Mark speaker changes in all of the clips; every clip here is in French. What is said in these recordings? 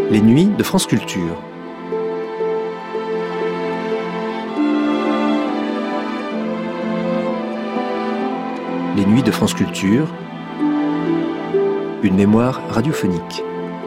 Speaker 1: Les nuits de France Culture. Les nuits de France Culture, une mémoire radiophonique.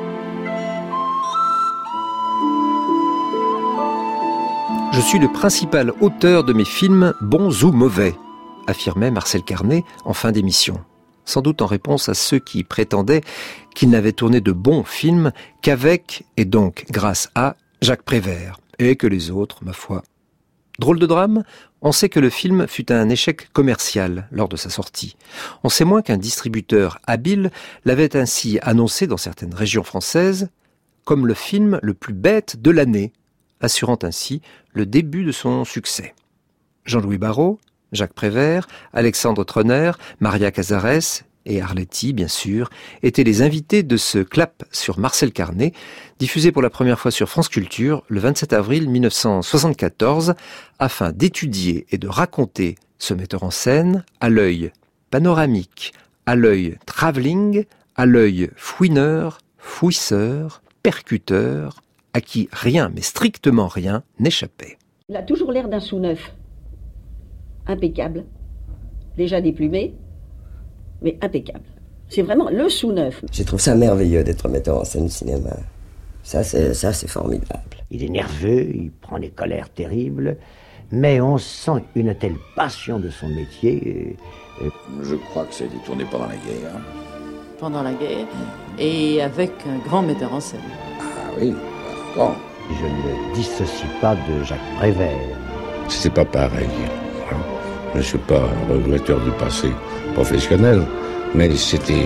Speaker 1: Je suis le principal auteur de mes films bons ou mauvais, affirmait Marcel Carné en fin d'émission. Sans doute en réponse à ceux qui prétendaient qu'il n'avait tourné de bons films qu'avec, et donc grâce à, Jacques Prévert, et que les autres, ma foi. Drôle de drame, on sait que le film fut un échec commercial lors de sa sortie. On sait moins qu'un distributeur habile l'avait ainsi annoncé dans certaines régions françaises comme le film le plus bête de l'année, assurant ainsi le début de son succès. Jean-Louis Barrault, Jacques Prévert, Alexandre Troner, Maria Cazares et Arletty, bien sûr, étaient les invités de ce clap sur Marcel Carné, diffusé pour la première fois sur France Culture le 27 avril 1974, afin d'étudier et de raconter ce metteur en scène à l'œil panoramique, à l'œil travelling, à l'œil fouineur, fouisseur, percuteur, à qui rien, mais strictement rien, n'échappait.
Speaker 2: Il a toujours l'air d'un sous-neuf. Impeccable. Déjà déplumé, mais impeccable. C'est vraiment le sous-neuf.
Speaker 3: Je trouve ça merveilleux d'être metteur en scène du cinéma. Ça, c'est formidable.
Speaker 4: Il est nerveux, il prend des colères terribles, mais on sent une telle passion de son métier.
Speaker 5: Je crois que ça a été tourné pendant la guerre.
Speaker 6: Pendant la guerre, et avec un grand metteur en scène.
Speaker 5: Ah oui, bon.
Speaker 4: Je ne dissocie pas de Jacques Prévert.
Speaker 5: C'était pas pareil. Je ne suis pas un regretteur du passé professionnel, mais c'était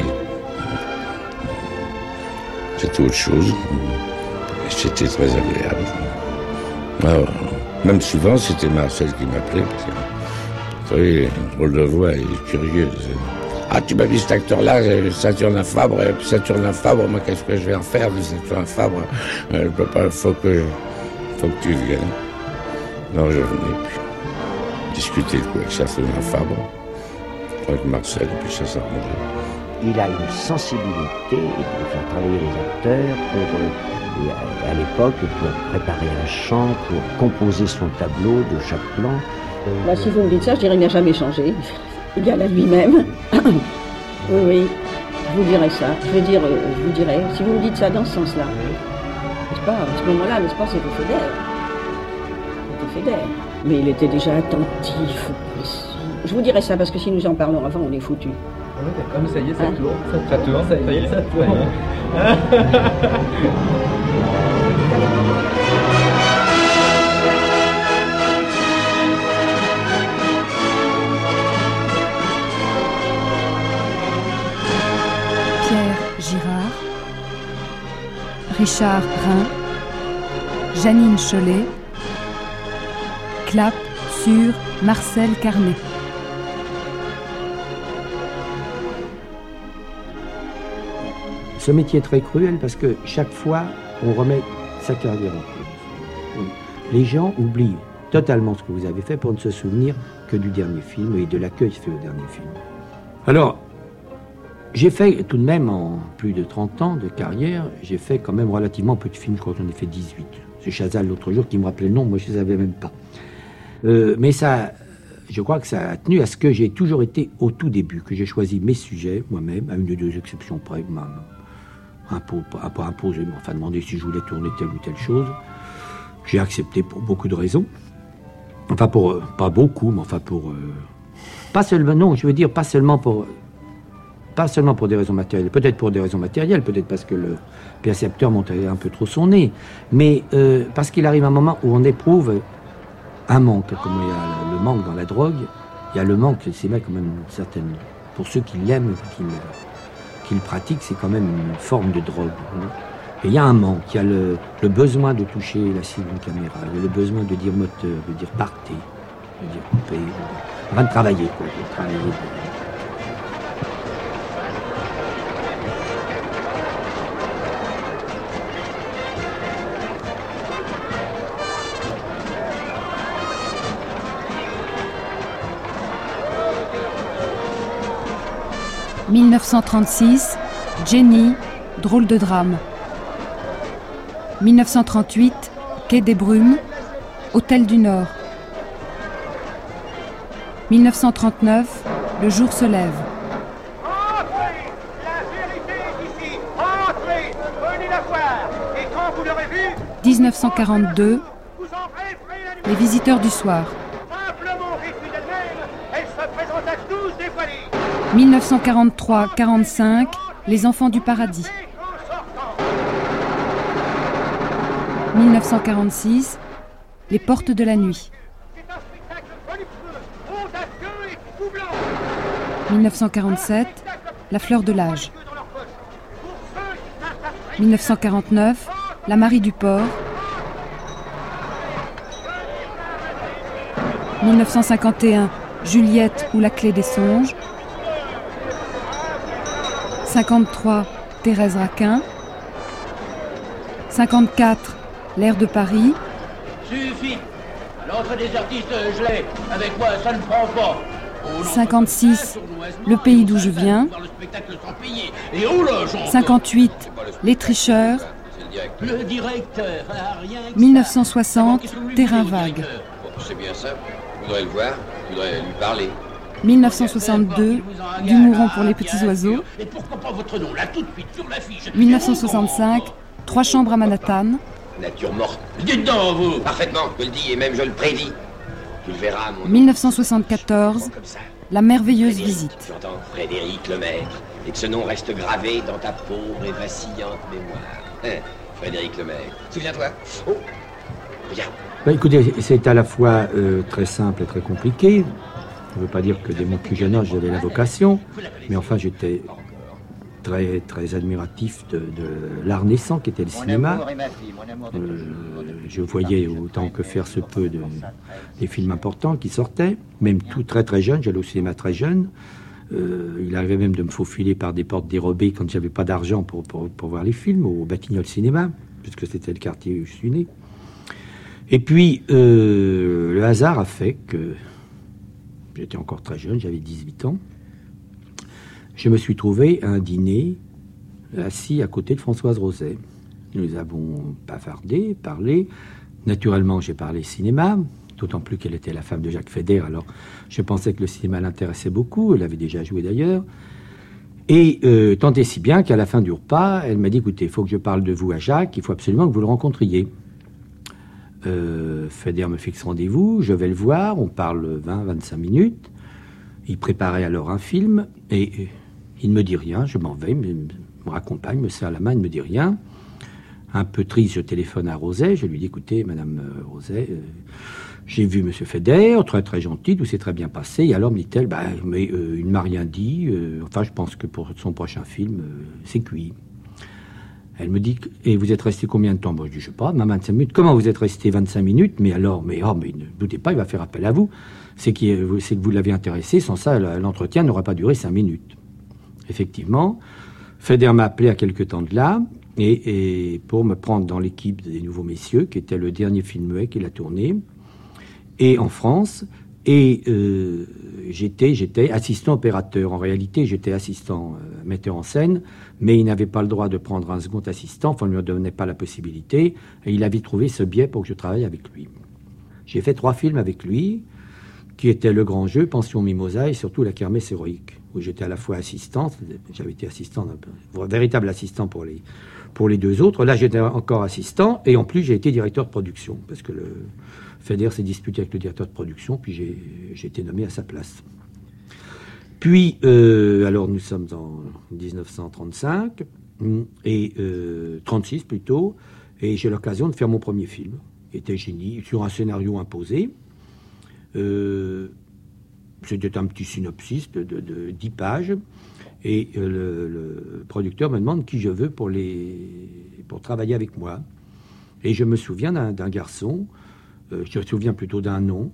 Speaker 5: autre chose. C'était très agréable. Alors, même souvent, c'était Marcel qui m'appelait. Vous savez, une drôle de voix et curieuse. Ah, tu m'as vu cet acteur-là, Saturnin Fabre, Saturnin Fabre, moi, qu'est-ce que je vais en faire de Saturnin Fabre? Je peux pas, faut que tu viennes. Non, je venais plus. Discuter avec Saturnin Fabre, avec Marcel, et puis ça s'arrangeait.
Speaker 4: Il a une sensibilité de faire travailler les acteurs à l'époque pour préparer un chant, pour composer son tableau de chaque plan.
Speaker 2: Bah, si vous me dites ça, je dirais qu'il n'a jamais changé. Il est à lui-même. Oui, je vous dirais ça. Je vous dirais, si vous me dites ça dans ce sens-là, n'est-ce pas, à ce moment-là, n'est-ce pas, c'était Fédère. C'était Fédère. Mais il était déjà attentif, précis. Je vous dirais ça parce que si nous en parlons avant, on est foutus.
Speaker 7: Ah oui, d'accord, mais ça y est, ça tourne. Ça tourne, ça y est, ça tourne.
Speaker 8: Pierre Girard, Richard Rhin, Janine Chollet, clap sur Marcel Carné.
Speaker 9: Ce métier est très cruel parce que chaque fois, on remet sa carrière en cause. Les gens oublient totalement ce que vous avez fait pour ne se souvenir que du dernier film et de l'accueil fait au dernier film. Alors, j'ai fait tout de même, en plus de 30 ans de carrière, j'ai fait quand même relativement peu de films, je crois que j'en ai fait 18. C'est Chazal l'autre jour qui me rappelait le nom, moi je ne savais même pas. Mais ça, je crois que ça a tenu à ce que j'ai toujours été au tout début, que j'ai choisi mes sujets moi-même, à une ou deux exceptions près, pas imposé, mais enfin demandé si je voulais tourner telle ou telle chose. J'ai accepté pour beaucoup de raisons. Enfin pour, pas beaucoup, mais enfin pour... pas seulement, non, je veux dire pas seulement pour des raisons matérielles, peut-être pour des raisons matérielles, peut-être parce que le percepteur montait un peu trop son nez, mais parce qu'il arrive un moment où on éprouve un manque, comme il y a le manque dans la drogue, il y a le manque, c'est là quand même une certaine... Pour ceux qui l'aiment, qui le pratiquent, c'est quand même une forme de drogue. Et il y a un manque, il y a le besoin de toucher la cible d'une caméra, il y a le besoin de dire moteur, de dire partez, de dire couper, enfin de travailler, quoi, de travailler.
Speaker 8: 1936, Jenny, drôle de drame. 1938, Quai des Brumes, Hôtel du Nord. 1939, Le jour se lève.
Speaker 10: Entrez, la vérité est ici. Entrez, venez la voir. Et quand vous l'aurez vue,
Speaker 8: 1942,
Speaker 10: vous en rêverez la nuit.
Speaker 8: Les visiteurs du soir.
Speaker 10: Simplement vêtue d'elle-même, elle se présente à tous dévoilée.
Speaker 8: 1943-45, Les enfants du paradis. 1946, Les portes de la nuit.
Speaker 10: C'est un spectacle voluptueux, audacieux et troublant.
Speaker 8: 1947, La fleur de l'âge. 1949, La Marie du port. 1951, Juliette ou la clé des songes. 53, Thérèse Raquin. 54, L'air de Paris.
Speaker 11: Suffit. L'entrée des artistes, je l'ai. Avec moi, ça ne prend pas.
Speaker 8: 56, Le pays d'où je viens. 58, Les tricheurs.
Speaker 11: Le directeur a rien.
Speaker 8: 1960, Terrain vague.
Speaker 12: C'est bien ça. Je voudrais le voir, je voudrais lui parler.
Speaker 8: 1962, Du mourant pour les petits oiseaux.
Speaker 11: Et pourquoi pas votre nom, là, tout de suite, sur l'affiche.
Speaker 8: 1965, 3 chambres à Manhattan.
Speaker 12: Nature morte.
Speaker 11: Dites donc, vous.
Speaker 12: Parfaitement, je le dis et même je le prédis. Tu le verras, mon
Speaker 8: 1974, La merveilleuse visite.
Speaker 12: Tu entends Frédéric Lemaître et que ce nom reste gravé dans ta pauvre et vacillante mémoire. Frédéric Lemaître. Souviens-toi. Oh, regarde.
Speaker 9: Écoutez, c'est à la fois très simple et très compliqué. Je ne veux pas dire que dès mon plus jeune âge, j'avais la vocation, mais enfin, j'étais très, très admiratif de l'art naissant qui était le cinéma. Je voyais autant que faire se peut des films importants qui sortaient, même tout très très jeune, j'allais au cinéma très jeune. Il arrivait même de me faufiler par des portes dérobées quand j'avais pas d'argent pour voir les films, au Batignolles Cinéma, puisque c'était le quartier où je suis né. Et puis, le hasard a fait que j'étais encore très jeune, j'avais 18 ans. Je me suis trouvé à un dîner assis à côté de Françoise Roset. Nous avons bavardé, parlé. Naturellement, j'ai parlé cinéma, d'autant plus qu'elle était la femme de Jacques Feder. Alors, je pensais que le cinéma l'intéressait beaucoup. Elle avait déjà joué d'ailleurs. Et tant et si bien qu'à la fin du repas, elle m'a dit, écoutez, il faut que je parle de vous à Jacques, il faut absolument que vous le rencontriez. Feder me fixe rendez-vous, je vais le voir, on parle 20-25 minutes. Il préparait alors un film et il ne me dit rien, je m'en vais, me raccompagne, me serre la main, il ne me dit rien. Un peu triste, je téléphone à Roset, je lui dis, écoutez, Madame Roset, j'ai vu Monsieur Feder, très très gentil, tout s'est très bien passé. Et alors me dit-elle, mais il ne m'a rien dit, enfin je pense que pour son prochain film, c'est cuit. Elle me dit, et vous êtes resté combien de temps? Bon, je dis, je sais pas, 25 minutes. Comment vous êtes resté 25 minutes? Mais alors, mais ne doutez pas, il va faire appel à vous. C'est que vous l'avez intéressé, sans ça, l'entretien n'aura pas duré 5 minutes. Effectivement, Feder m'a appelé à quelque temps de là, et pour me prendre dans l'équipe des Nouveaux Messieurs, qui était le dernier film muet qu'il a tourné, et en France, et j'étais assistant opérateur. En réalité, j'étais assistant metteur en scène, mais il n'avait pas le droit de prendre un second assistant, enfin, on ne lui donnait pas la possibilité, et il avait trouvé ce biais pour que je travaille avec lui. J'ai fait 3 films avec lui, qui étaient Le Grand Jeu, Pension Mimosa et surtout La Kermesse héroïque, où j'étais à la fois assistant, j'avais été assistant, véritable assistant pour les 2 autres. Là, j'étais encore assistant, et en plus, j'ai été directeur de production, parce que le Feder s'est disputé avec le directeur de production, puis j'ai été nommé à sa place. Puis, alors nous sommes en 1935, et 36 plutôt, et j'ai l'occasion de faire mon premier film, qui était Génie, sur un scénario imposé. C'était un petit synopsis de 10 pages, et le producteur me demande qui je veux pour travailler avec moi. Et je me souviens d'un garçon, je me souviens plutôt d'un nom,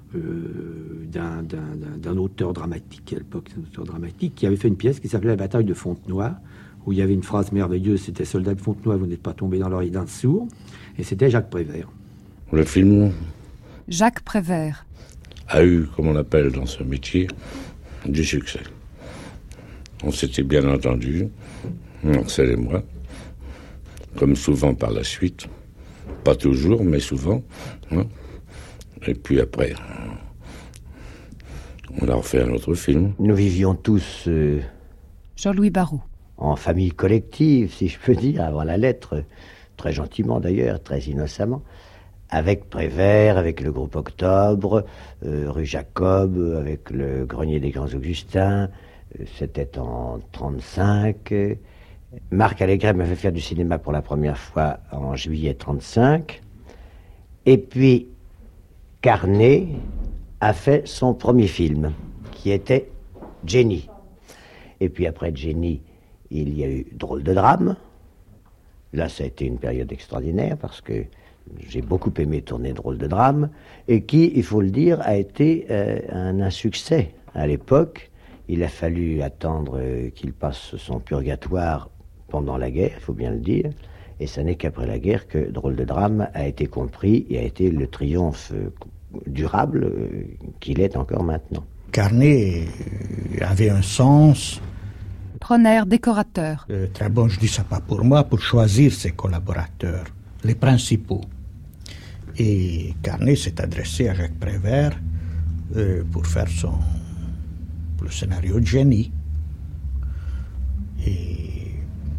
Speaker 9: d'un auteur dramatique, à l'époque, un auteur dramatique, qui avait fait une pièce qui s'appelait La bataille de Fontenoy, où il y avait une phrase merveilleuse, c'était « Soldats de Fontenoy, vous n'êtes pas tombés dans l'oreille d'un sourd », et c'était Jacques Prévert.
Speaker 5: Le film
Speaker 8: Jacques Prévert
Speaker 5: a eu, comme on appelle dans ce métier, du succès. On s'était bien entendu, Marcel et moi, comme souvent par la suite. Pas toujours, mais souvent. Hein. Et puis après, on a refait un autre film.
Speaker 4: Nous vivions tous...
Speaker 8: Jean-Louis Barrault.
Speaker 4: En famille collective, si je peux dire, avant la lettre, très gentiment d'ailleurs, très innocemment, avec Prévert, avec le groupe Octobre, rue Jacob, avec le Grenier des Grands Augustins, c'était en 1935. Marc Allégret m'a fait faire du cinéma pour la première fois en juillet 1935. Et puis, Carnet a fait son premier film, qui était Jenny. Et puis après Jenny, il y a eu Drôle de drame. Là, ça a été une période extraordinaire parce que j'ai beaucoup aimé tourner Drôle de drame et qui, il faut le dire, a été un insuccès. À l'époque, il a fallu attendre qu'il passe son purgatoire pendant la guerre, il faut bien le dire. Et ce n'est qu'après la guerre que Drôle de drame a été compris et a été le triomphe durable qu'il est encore maintenant.
Speaker 13: Carnet avait un sens...
Speaker 8: Pronner, décorateur.
Speaker 13: Très bon, je dis ça pas pour moi, pour choisir ses collaborateurs, les principaux. Et Carnet s'est adressé à Jacques Prévert pour faire le scénario de Jenny. Et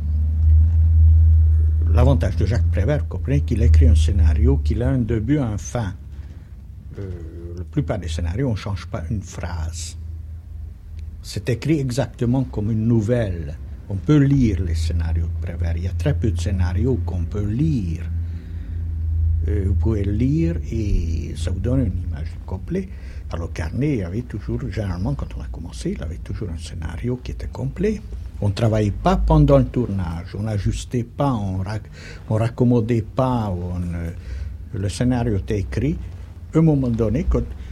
Speaker 13: l'avantage de Jacques Prévert, vous comprenez qu'il écrit un scénario qui a un début, un fin. La plupart des scénarios, on ne change pas une phrase. C'est écrit exactement comme une nouvelle. On peut lire les scénarios de Prévert. Il y a très peu de scénarios qu'on peut lire. Vous pouvez le lire et ça vous donne une image complète. Alors Carnet avait toujours, généralement quand on a commencé, il avait toujours un scénario qui était complet. On ne travaillait pas pendant le tournage, on n'ajustait pas, on raccommodait pas, le scénario était écrit. À un moment donné,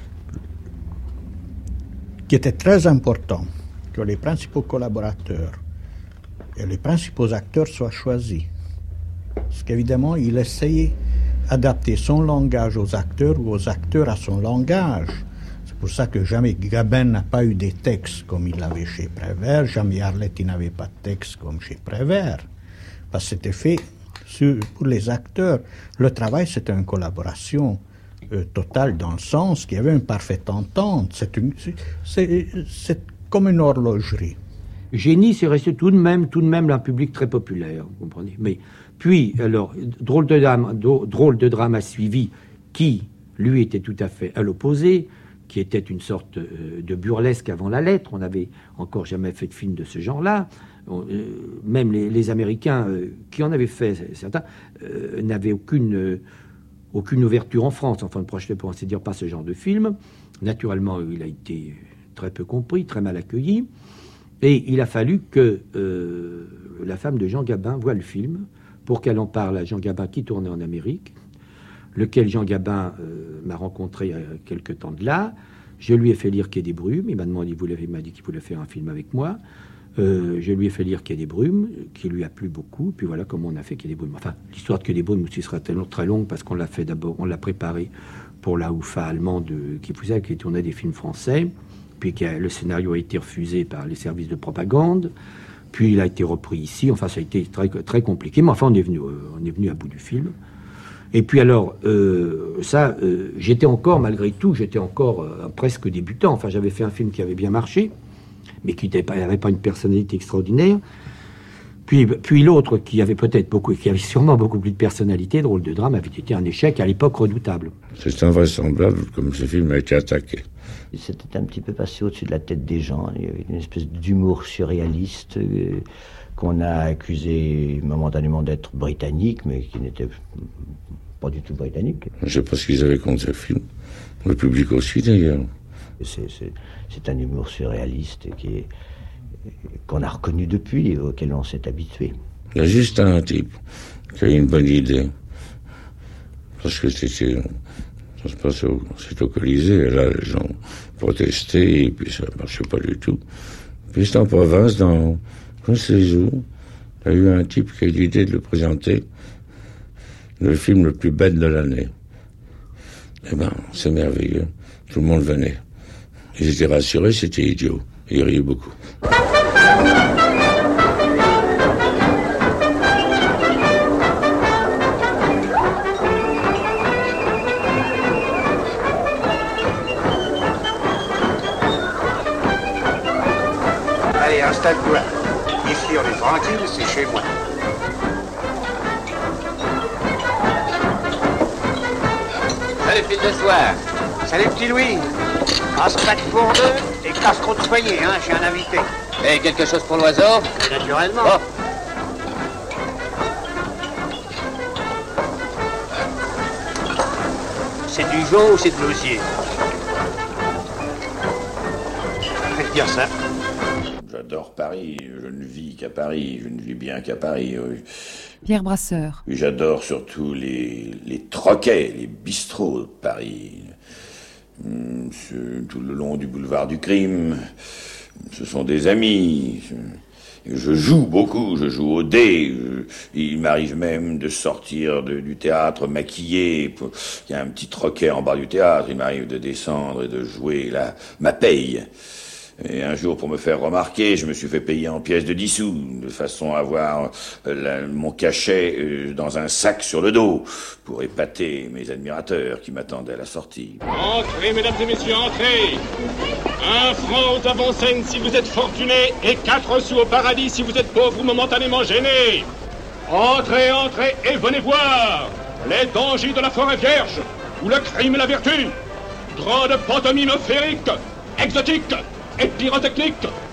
Speaker 13: qui était très important que les principaux collaborateurs et les principaux acteurs soient choisis. Parce qu'évidemment, il essayait d'adapter son langage aux acteurs ou aux acteurs à son langage. C'est pour ça que jamais Gabin n'a pas eu des textes comme il l'avait chez Prévert, jamais Arletty n'avait pas de texte comme chez Prévert. Parce que c'était fait pour les acteurs. Le travail, c'était une collaboration totale dans le sens qu'il y avait une parfaite entente. C'est comme une horlogerie.
Speaker 9: Jenny, c'est resté tout de même un public très populaire, vous comprenez. Mais puis, alors, Drôle de drame a suivi, qui, lui, était tout à fait à l'opposé, qui était une sorte de burlesque avant la lettre. On n'avait encore jamais fait de film de ce genre-là. Même les Américains qui en avaient fait, certains, n'avaient aucune ouverture en France. Enfin, ne projetait pour ainsi dire pas ce genre de film. Naturellement, il a été très peu compris, très mal accueilli. Et il a fallu que la femme de Jean Gabin voie le film pour qu'elle en parle à Jean Gabin qui tournait en Amérique, lequel Jean Gabin m'a rencontré quelque temps de là. Je lui ai fait lire Quai des Brumes. Il m'a dit qu'il voulait faire un film avec moi. Je lui ai fait lire Quai des Brumes, qui lui a plu beaucoup. Puis voilà comment on a fait Quai des Brumes. Enfin, l'histoire de Quai des Brumes aussi sera très longue parce qu'on l'a fait d'abord, on l'a préparé pour la UFA allemande qui tournait des films français. Puis le scénario a été refusé par les services de propagande. Puis il a été repris ici. Enfin, ça a été très, très compliqué. Mais enfin, on est venu à bout du film. Et puis alors, j'étais encore, malgré tout, presque débutant. Enfin, j'avais fait un film qui avait bien marché, mais qui n'avait pas une personnalité extraordinaire. Puis l'autre, qui avait sûrement beaucoup plus de personnalité, Drôle de drame, avait été un échec à l'époque redoutable.
Speaker 5: C'est invraisemblable comme ce film a été attaqué.
Speaker 4: C'était un petit peu passé au-dessus de la tête des gens. Il y avait une espèce d'humour surréaliste qu'on a accusé momentanément d'être britannique, mais qui n'était pas du tout britannique.
Speaker 5: Je ne sais pas ce qu'ils avaient contre ce film. Le public aussi, d'ailleurs.
Speaker 4: C'est un humour surréaliste qu'on a reconnu depuis, auquel on s'est habitué.
Speaker 5: Il y a juste un type qui a eu une bonne idée. Parce que ça se passait au Colisée, et là, les gens protestaient, et puis ça ne marchait pas du tout. Puis c'est en province, dans je ne sais où, il y a eu un type qui a eu l'idée de le présenter, le film le plus bête de l'année. Eh ben, c'est merveilleux. Tout le monde venait. Ils étaient rassurés, c'était idiot. Ils riaient beaucoup.
Speaker 10: Allez, installe-toi. Ici, on est tranquille, c'est chez moi.
Speaker 11: Salut, fils de soir.
Speaker 10: Salut, petit Louis. Passe pas de pour deux et casse trop de soigner, hein, j'ai un invité.
Speaker 11: Et quelque chose pour l'oiseau?
Speaker 10: Naturellement.
Speaker 11: Oh.
Speaker 10: C'est du veau ou c'est de l'osier? Faites dire ça.
Speaker 5: J'adore Paris, je ne vis qu'à Paris, je ne vis bien qu'à Paris. Oui.
Speaker 8: Pierre Brasseur.
Speaker 5: J'adore surtout les troquets, les bistrots de Paris. Tout le long du boulevard du crime, ce sont des amis. Je joue beaucoup, je joue au dé. Il m'arrive même de sortir du théâtre maquillé. Il y a un petit troquet en bas du théâtre, il m'arrive de descendre et de jouer là, ma paye. Et un jour, pour me faire remarquer, je me suis fait payer en pièces de 10 sous, de façon à avoir mon cachet dans un sac sur le dos, pour épater mes admirateurs qui m'attendaient à la sortie.
Speaker 14: Entrez, mesdames et messieurs, entrez. 1 franc aux avant-scènes si vous êtes fortunés, et 4 sous au paradis si vous êtes pauvres ou momentanément gênés. Entrez, entrez, et venez voir les dangers de la forêt vierge, ou le crime et la vertu. Grande pantomime féerique, exotique et pyrotechnique.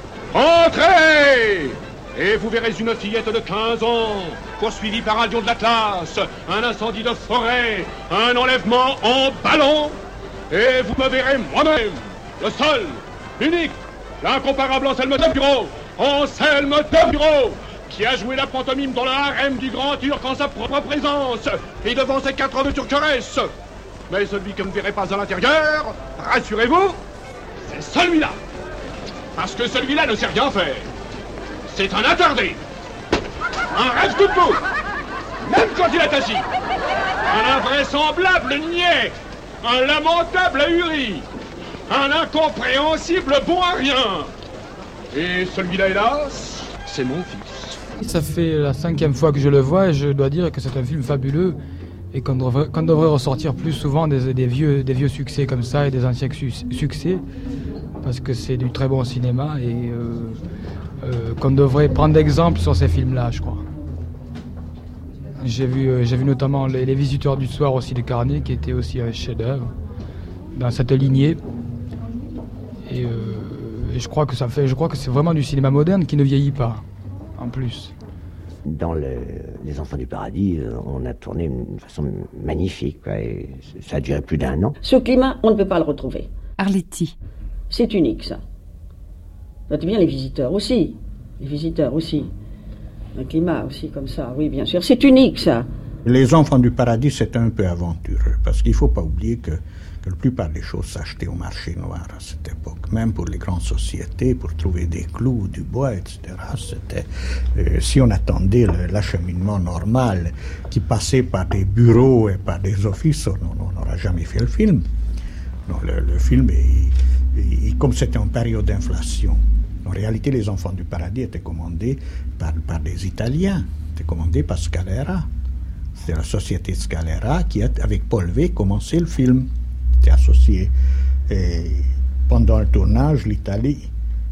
Speaker 14: Entrez! Et vous verrez une fillette de 15 ans, poursuivie par un lion de l'Atlas, un incendie de forêt, un enlèvement en ballon. Et vous me verrez moi-même, le seul, l'unique, l'incomparable Anselme de Bureau, Anselme de Bureau, qui a joué la pantomime dans le harem du Grand Turc en sa propre présence, et devant ses 4 de turqueresse. Mais celui que vous ne verrez pas à l'intérieur, rassurez-vous, c'est celui-là. Parce que celui-là ne sait rien faire. C'est un attardé. Un rêve tout beau. Même quand il est assis. Un invraisemblable niais. Un lamentable ahuri. Un incompréhensible bon à rien. Et celui-là, hélas, c'est mon fils.
Speaker 15: Ça fait la 5e fois que je le vois et je dois dire que c'est un film fabuleux et qu'on devrait ressortir plus souvent des vieux succès comme ça et des anciens succès. Parce que c'est du très bon cinéma et qu'on devrait prendre d'exemple sur ces films-là, je crois. J'ai vu notamment les Visiteurs du soir aussi de Carnet, qui était aussi un chef-d'œuvre dans cette lignée. Et je crois que c'est vraiment du cinéma moderne qui ne vieillit pas, en plus.
Speaker 4: Dans Les Enfants du Paradis, on a tourné d'une façon magnifique, quoi, et ça a duré plus d'1 an.
Speaker 2: Ce climat, on ne peut pas le retrouver.
Speaker 8: Arletty.
Speaker 2: C'est unique, ça. Notez bien les visiteurs aussi. Les visiteurs aussi. Un climat aussi comme ça, oui, bien sûr. C'est unique, ça.
Speaker 13: Les Enfants du Paradis, c'est un peu aventureux, parce qu'il ne faut pas oublier que la plupart des choses s'achetaient au marché noir à cette époque. Même pour les grandes sociétés, pour trouver des clous, du bois, etc. C'était, si on attendait l'acheminement normal qui passait par des bureaux et par des offices, on n'aurait jamais fait le film. Non, le film comme c'était en période d'inflation, en réalité, Les Enfants du Paradis étaient commandés par des Italiens. C'était commandé par Scalera. C'était la société Scalera qui, avec Paul V, commençait le film. C'était associé. Et pendant le tournage, l'Italie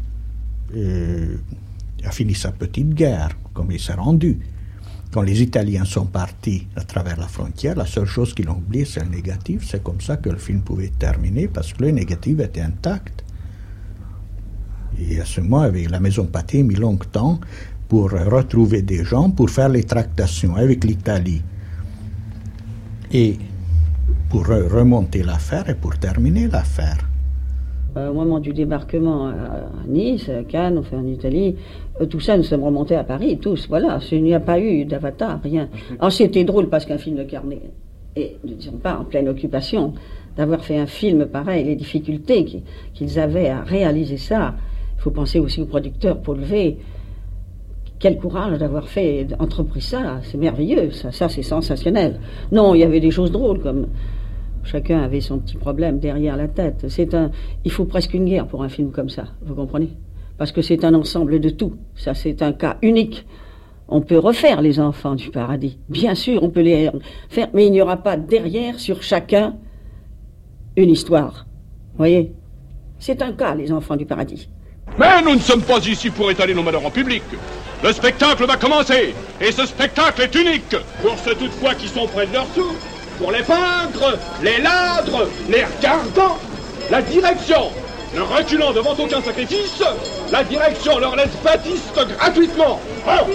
Speaker 13: a fini sa petite guerre, comme il s'est rendu. Quand les Italiens sont partis à travers la frontière, la seule chose qu'ils ont oublié, c'est le négatif. C'est comme ça que le film pouvait terminer, parce que le négatif était intact. Et à ce moment, avec la Maison Pathé, a mis longtemps pour retrouver des gens, pour faire les tractations avec l'Italie. Et pour remonter l'affaire et pour terminer l'affaire.
Speaker 2: Au moment du débarquement à Nice, à Cannes, enfin en Italie, tout ça, nous sommes remontés à Paris, tous, voilà. Il n'y a pas eu d'avatar, rien. Alors c'était drôle parce qu'un film de Carnet, et ne disons pas en pleine occupation, d'avoir fait un film pareil, les difficultés qu'ils avaient à réaliser ça. Il faut penser aussi au producteur Paul V. Quel courage d'avoir entrepris ça, c'est merveilleux, ça c'est sensationnel. Non, il y avait des choses drôles comme... Chacun avait son petit problème derrière la tête. Il faut presque une guerre pour un film comme ça, vous comprenez? Parce que c'est un ensemble de tout. Ça, c'est un cas unique. On peut refaire Les Enfants du Paradis. Bien sûr, on peut les faire, mais il n'y aura pas derrière, sur chacun, une histoire. Vous voyez? C'est un cas, Les Enfants du Paradis.
Speaker 14: Mais nous ne sommes pas ici pour étaler nos malheurs en public. Le spectacle va commencer, et ce spectacle est unique. Pour ceux toutefois qui sont près de leur sou, pour les peintres, les ladres, les regardants, la direction, ne reculant devant aucun sacrifice, la direction leur laisse baptiste gratuitement. Oh.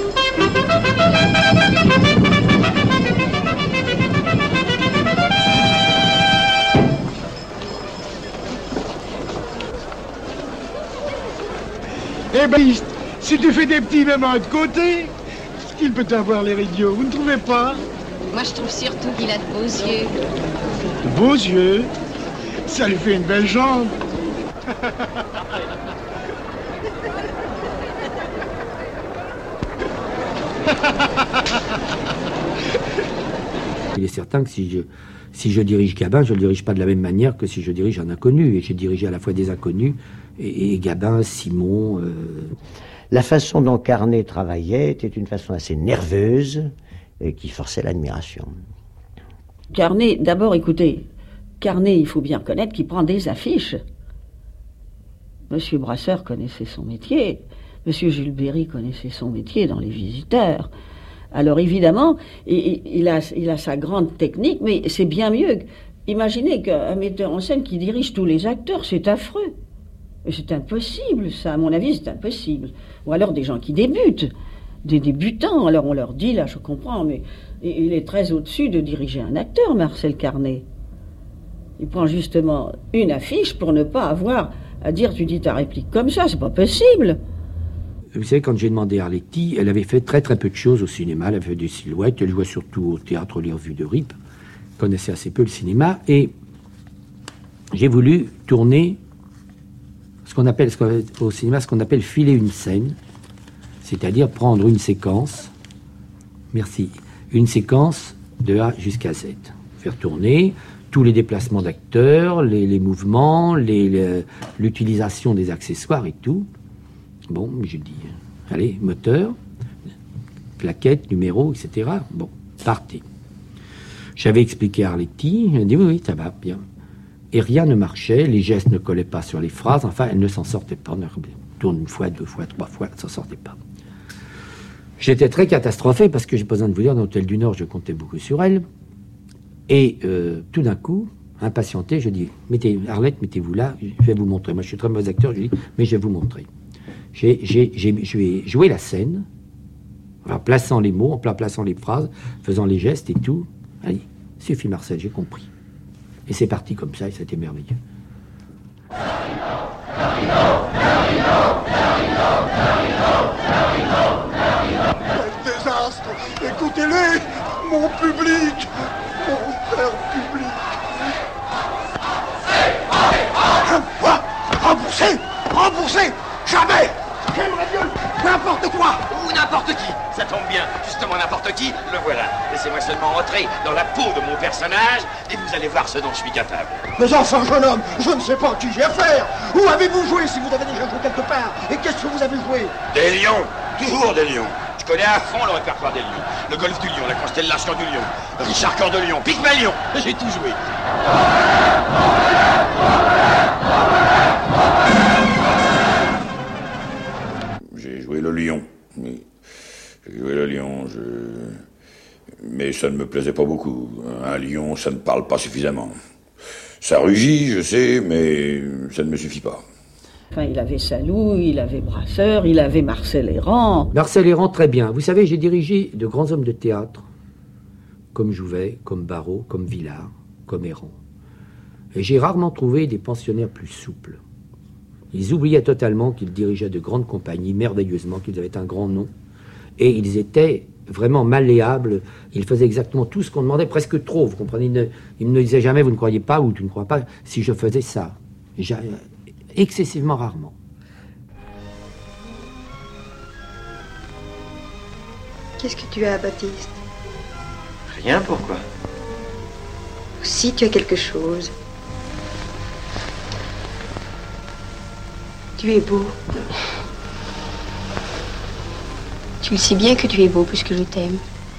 Speaker 16: Eh ben, si tu fais des petits même de côté, il peut avoir l'air idiot, vous ne trouvez pas?
Speaker 17: Moi, je trouve surtout qu'il a de beaux yeux.
Speaker 16: De beaux yeux? Ça lui fait une belle jambe.
Speaker 9: Il est certain que si je dirige Gabin, je ne le dirige pas de la même manière que si je dirige un inconnu. Et j'ai dirigé à la fois des inconnus et Gabin, Simon.
Speaker 4: La façon dont Carnet travaillait était une façon assez nerveuse et qui forçait l'admiration.
Speaker 2: Carnet, d'abord, écoutez, Carnet, il faut bien reconnaître qu'il prend des affiches. Monsieur Brasseur connaissait son métier. Monsieur Jules Berry connaissait son métier dans Les Visiteurs. Alors évidemment, il a sa grande technique, mais c'est bien mieux. Imaginez qu'un metteur en scène qui dirige tous les acteurs, c'est affreux. C'est impossible, ça, à mon avis, c'est impossible. Ou alors des gens qui débutent, des débutants. Alors on leur dit, là, je comprends, mais il est très au-dessus de diriger un acteur, Marcel Carnet. Il prend justement une affiche pour ne pas avoir à dire, tu dis ta réplique comme ça, c'est pas possible.
Speaker 9: Vous savez, quand j'ai demandé à Arletty, elle avait fait très très peu de choses au cinéma. Elle avait fait des silhouettes, elle jouait surtout au théâtre Les Revues de Rip, connaissait assez peu le cinéma, et j'ai voulu tourner au cinéma ce qu'on appelle filer une scène, c'est-à-dire prendre une séquence, une séquence de A jusqu'à Z, faire tourner tous les déplacements d'acteurs, les mouvements, l'utilisation des accessoires et tout. Bon, j'ai dit, allez, moteur, plaquette, numéro, etc. Bon, partez. J'avais expliqué à Arletty, elle a dit oui, ça va, bien. Et rien ne marchait, les gestes ne collaient pas sur les phrases, enfin, elle ne s'en sortait pas. On tourne une fois, deux fois, trois fois, elle ne s'en sortait pas. J'étais très catastrophé parce que j'ai pas besoin de vous dire, dans l'Hôtel du Nord, je comptais beaucoup sur elle. Et tout d'un coup, impatienté, je dis, Arlette, mettez-vous là, je vais vous montrer. Moi, je suis très mauvais acteur, je dis, mais je vais vous montrer. J'ai joué la scène, en plaçant les mots, en plaçant les phrases, faisant les gestes et tout. Allez, suffit Marcel, j'ai compris. Et c'est parti comme ça, et c'était merveilleux.
Speaker 16: Quel désastre! Écoutez-les, mon public, mon cher public. Quoi? Remboursé! Jamais! J'aimerais bien n'importe quoi!
Speaker 12: Ou n'importe qui! Ça tombe bien, justement n'importe qui, le voilà. Laissez-moi seulement entrer dans la peau de mon personnage et vous allez voir ce dont je suis capable.
Speaker 16: Mais enfin, jeune homme, je ne sais pas qui j'ai affaire! Où avez-vous joué si vous avez déjà joué quelque part? Et qu'est-ce que vous avez joué?
Speaker 12: Des lions! Toujours des lions! Je connais à fond le répertoire des lions. Le golfe du lion, la constellation du lion, Richard Cœur de Lion, Pygmalion, j'ai tout joué.
Speaker 5: J'ai joué le lion. Mais ça ne me plaisait pas beaucoup. Un lion, ça ne parle pas suffisamment. Ça rugit, je sais, mais ça ne me suffit pas.
Speaker 2: Enfin, il avait Salou, il avait Brasseur, il avait Marcel Hérand.
Speaker 9: Marcel Hérand, très bien. Vous savez, j'ai dirigé de grands hommes de théâtre, comme Jouvet, comme Barrault, comme Villard, comme Hérand. Et j'ai rarement trouvé des pensionnaires plus souples. Ils oubliaient totalement qu'ils dirigeaient de grandes compagnies, merveilleusement, qu'ils avaient un grand nom. Et ils étaient vraiment malléables. Ils faisaient exactement tout ce qu'on demandait, presque trop, vous comprenez. Ils ne me disaient jamais, vous ne croyez pas, ou tu ne crois pas, si je faisais ça. Excessivement rarement.
Speaker 18: Qu'est-ce que tu as, Baptiste?
Speaker 12: Rien, pourquoi?
Speaker 18: Si tu as quelque chose. Tu es beau. Tu le sais bien que tu es beau puisque je t'aime.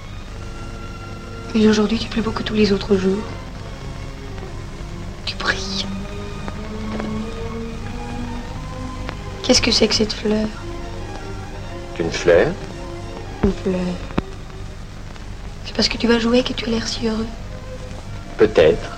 Speaker 18: Mais aujourd'hui, tu es plus beau que tous les autres jours. Tu brilles. Qu'est-ce que c'est que cette fleur?
Speaker 12: Une fleur?
Speaker 18: Une fleur. C'est parce que tu vas jouer que tu as l'air si heureux.
Speaker 12: Peut-être.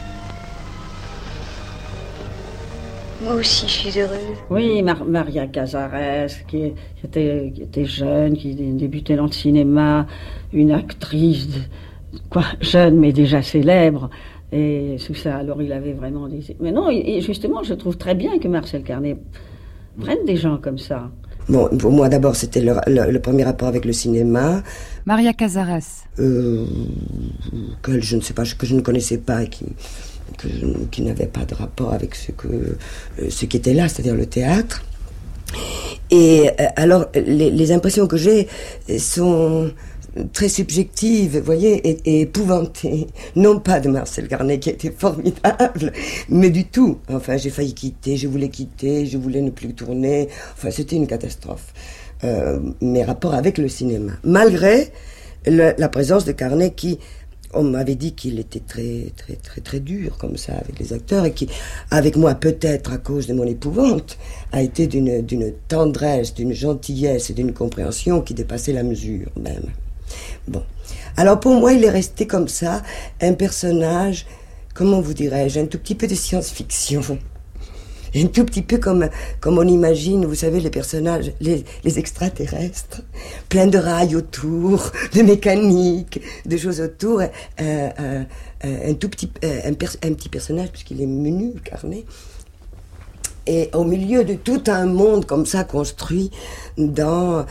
Speaker 18: Moi aussi, je suis heureuse.
Speaker 2: Oui, Maria Cazares, qui était jeune, qui débutait dans le cinéma, une actrice, jeune mais déjà célèbre. Et tout ça, alors il avait vraiment des... Mais non, et justement, je trouve très bien que Marcel Carné prenne des gens comme ça.
Speaker 3: Bon, pour moi, d'abord, c'était le premier rapport avec le cinéma.
Speaker 8: Maria Cazares.
Speaker 3: Que je ne sais pas, que je ne connaissais pas et qui n'avait pas de rapport avec ce qui était là, c'est-à-dire le théâtre. Et alors, les impressions que j'ai sont très subjectives, vous voyez, et épouvantées. Non pas de Marcel Carné, qui était formidable, mais du tout. Enfin, j'ai failli quitter, je voulais ne plus tourner. Enfin, c'était une catastrophe. Mes rapports avec le cinéma. Malgré la présence de Carné qui... On m'avait dit qu'il était très, très, très, très dur comme ça avec les acteurs et qui, avec moi, peut-être à cause de mon épouvante, a été d'une tendresse, d'une gentillesse et d'une compréhension qui dépassait la mesure même. Bon. Alors pour moi, il est resté comme ça, un personnage, comment vous dirais-je, un tout petit peu de science-fiction. Un tout petit peu comme on imagine, vous savez, les personnages, les extraterrestres, plein de rails autour, de mécanique, de choses autour. Un petit personnage, puisqu'il est menu, Carné. Et au milieu de tout un monde comme ça construit au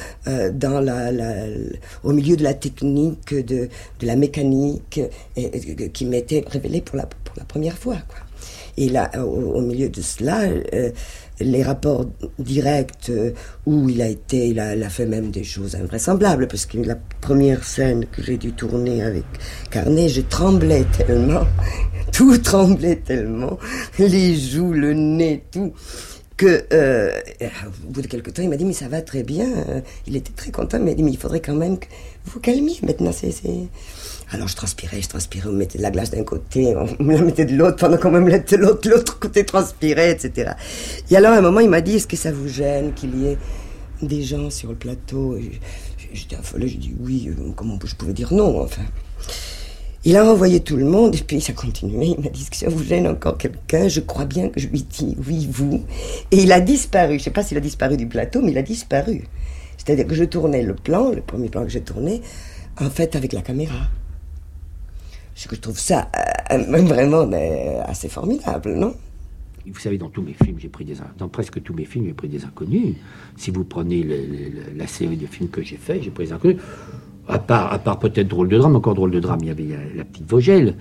Speaker 3: milieu de la technique, de la mécanique, qui m'était révélé pour la première fois, quoi. Et là, au milieu de cela, les rapports directs où il a fait même des choses invraisemblables, parce que la première scène que j'ai dû tourner avec Carné, je tremblais tellement, tout tremblait tellement, les joues, le nez, tout, que au bout de quelque temps, il m'a dit, mais ça va très bien. Il était très content, il m'a dit, mais il faudrait quand même que vous vous calmiez maintenant, Alors je transpirais, on me mettait de la glace d'un côté, on me la mettait de l'autre, pendant qu'on me mettait de l'autre côté transpirait, etc. Et alors à un moment il m'a dit, est-ce que ça vous gêne qu'il y ait des gens sur le plateau? J'étais affolée, j'ai dit oui, comment je pouvais dire non, enfin. Il a renvoyé tout le monde, et puis ça continuait, il m'a dit, est-ce que ça vous gêne encore quelqu'un? Je crois bien que je lui dis oui, vous. Et il a disparu, je sais pas s'il a disparu du plateau, mais il a disparu. C'est-à-dire que je tournais le premier plan que j'ai tourné, en fait avec la caméra. Je trouve ça vraiment assez formidable, non?
Speaker 4: Vous savez, dans presque tous mes films, j'ai pris des inconnus. Si vous prenez la série de films que j'ai fait, j'ai pris des inconnus. À part peut-être Drôle de drame, encore Drôle de drame, il y avait la petite Vogel.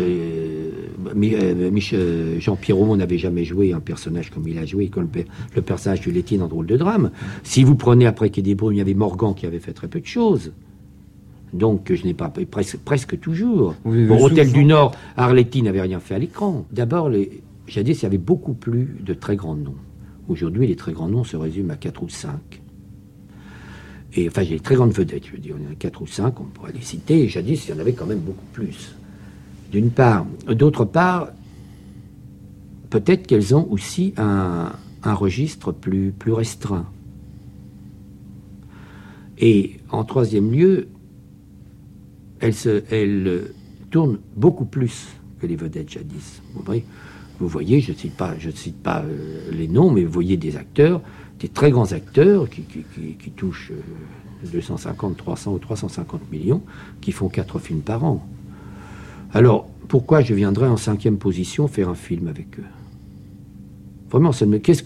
Speaker 4: Jean-Pierre Aumont n'avait jamais joué un personnage comme il a joué, comme le personnage de Letty dans Drôle de drame. Si vous prenez après Quai des Brumes, il y avait Morgan qui avait fait très peu de choses. Donc je n'ai pas presque toujours. Pour Hôtel du Nord, Arletty n'avait rien fait à l'écran. D'abord, jadis, il y avait beaucoup plus de très grands noms. Aujourd'hui, les très grands noms se résument à 4 ou 5. Et enfin, j'ai les très grandes vedettes, je veux dire, il y en a 4 ou 5, on pourrait les citer, et jadis, il y en avait quand même beaucoup plus. D'une part. D'autre part, peut-être qu'elles ont aussi un registre plus restreint. Et en troisième lieu, elles tournent beaucoup plus que les vedettes jadis. Vous voyez, je ne cite pas les noms, mais vous voyez des acteurs, des très grands acteurs qui touchent 250, 300 ou 350 millions, qui font 4 films par an. Alors, pourquoi je viendrais en 5e position faire un film avec eux? Vraiment, qu'est-ce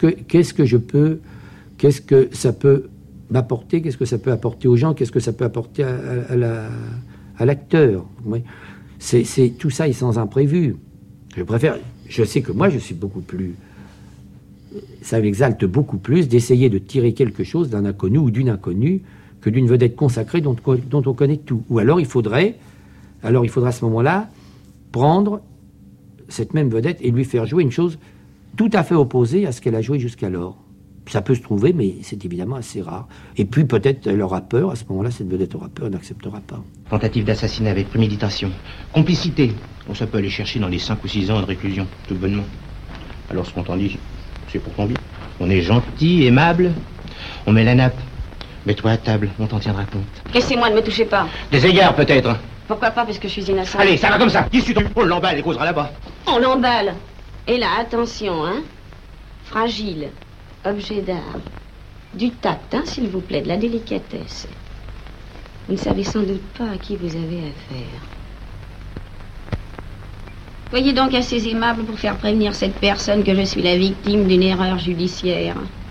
Speaker 4: que ça peut m'apporter? Qu'est-ce que ça peut apporter aux gens? Qu'est-ce que ça peut apporter à l'acteur? Tout ça est sans imprévu. Je sais que moi, je suis beaucoup plus... Ça m'exalte beaucoup plus d'essayer de tirer quelque chose d'un inconnu ou d'une inconnue que d'une vedette consacrée dont on connaît tout. Ou alors il faudrait à ce moment-là prendre cette même vedette et lui faire jouer une chose tout à fait opposée à ce qu'elle a joué jusqu'alors. Ça peut se trouver, mais c'est évidemment assez rare. Et puis peut-être elle aura peur, à ce moment-là, cette vedette aura peur, n'acceptera pas.
Speaker 19: Tentative d'assassinat avec préméditation. Complicité. On ça peut aller chercher dans les 5 ou 6 ans de réclusion, tout bonnement. Alors ce qu'on t'en dit, C'est pour ton bien. On est gentil, aimable. On met la nappe. Mets-toi à table, on t'en tiendra compte.
Speaker 17: Laissez-moi, ne me touchez pas.
Speaker 19: Des égards, peut-être.
Speaker 17: Pourquoi pas, parce que je suis innocente.
Speaker 19: Allez, ça va comme ça. Dis-tu, on l'emballe et causera là-bas.
Speaker 17: On l'emballe. Et là, attention, hein. Fragile. Objet d'art. Du tact, hein, s'il vous plaît, de la délicatesse. Vous ne savez sans doute pas à qui vous avez affaire. Soyez donc assez aimable pour faire prévenir cette personne que je suis la victime d'une erreur judiciaire.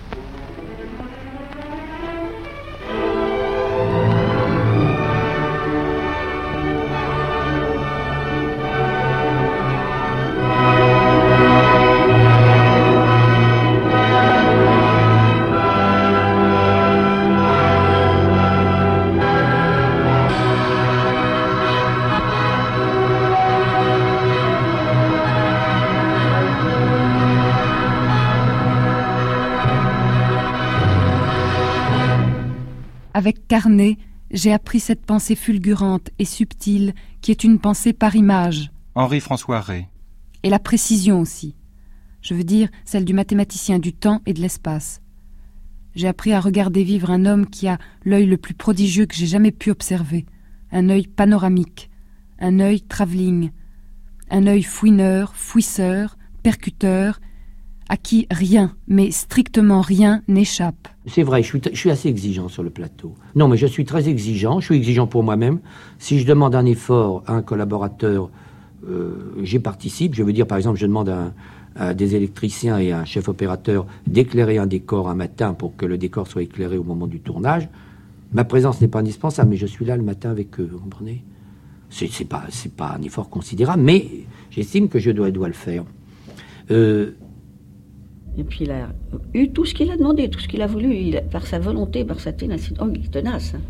Speaker 8: Avec Carnet, j'ai appris cette pensée fulgurante et subtile qui est une pensée par image.
Speaker 20: Henri-François Rey.
Speaker 8: Et la précision aussi. Je veux dire celle du mathématicien du temps et de l'espace. J'ai appris à regarder vivre un homme qui a l'œil le plus prodigieux que j'ai jamais pu observer. Un œil panoramique, un œil travelling, un œil fouineur, fouisseur, percuteur, à qui rien, mais strictement rien, n'échappe.
Speaker 9: C'est vrai, je suis assez exigeant sur le plateau. Non, mais je suis très exigeant, je suis exigeant pour moi-même. Si je demande un effort à un collaborateur, j'y participe. Je veux dire, par exemple, je demande à des électriciens et à un chef opérateur d'éclairer un décor un matin pour que le décor soit éclairé au moment du tournage. Ma présence n'est pas indispensable, mais je suis là le matin avec eux, vous comprenez ? C'est pas un effort considérable, mais j'estime que je dois le faire.
Speaker 2: Et puis il a eu tout ce qu'il a demandé, tout ce qu'il a voulu, par sa volonté, par sa ténacité. Oh, il est tenace. Hein.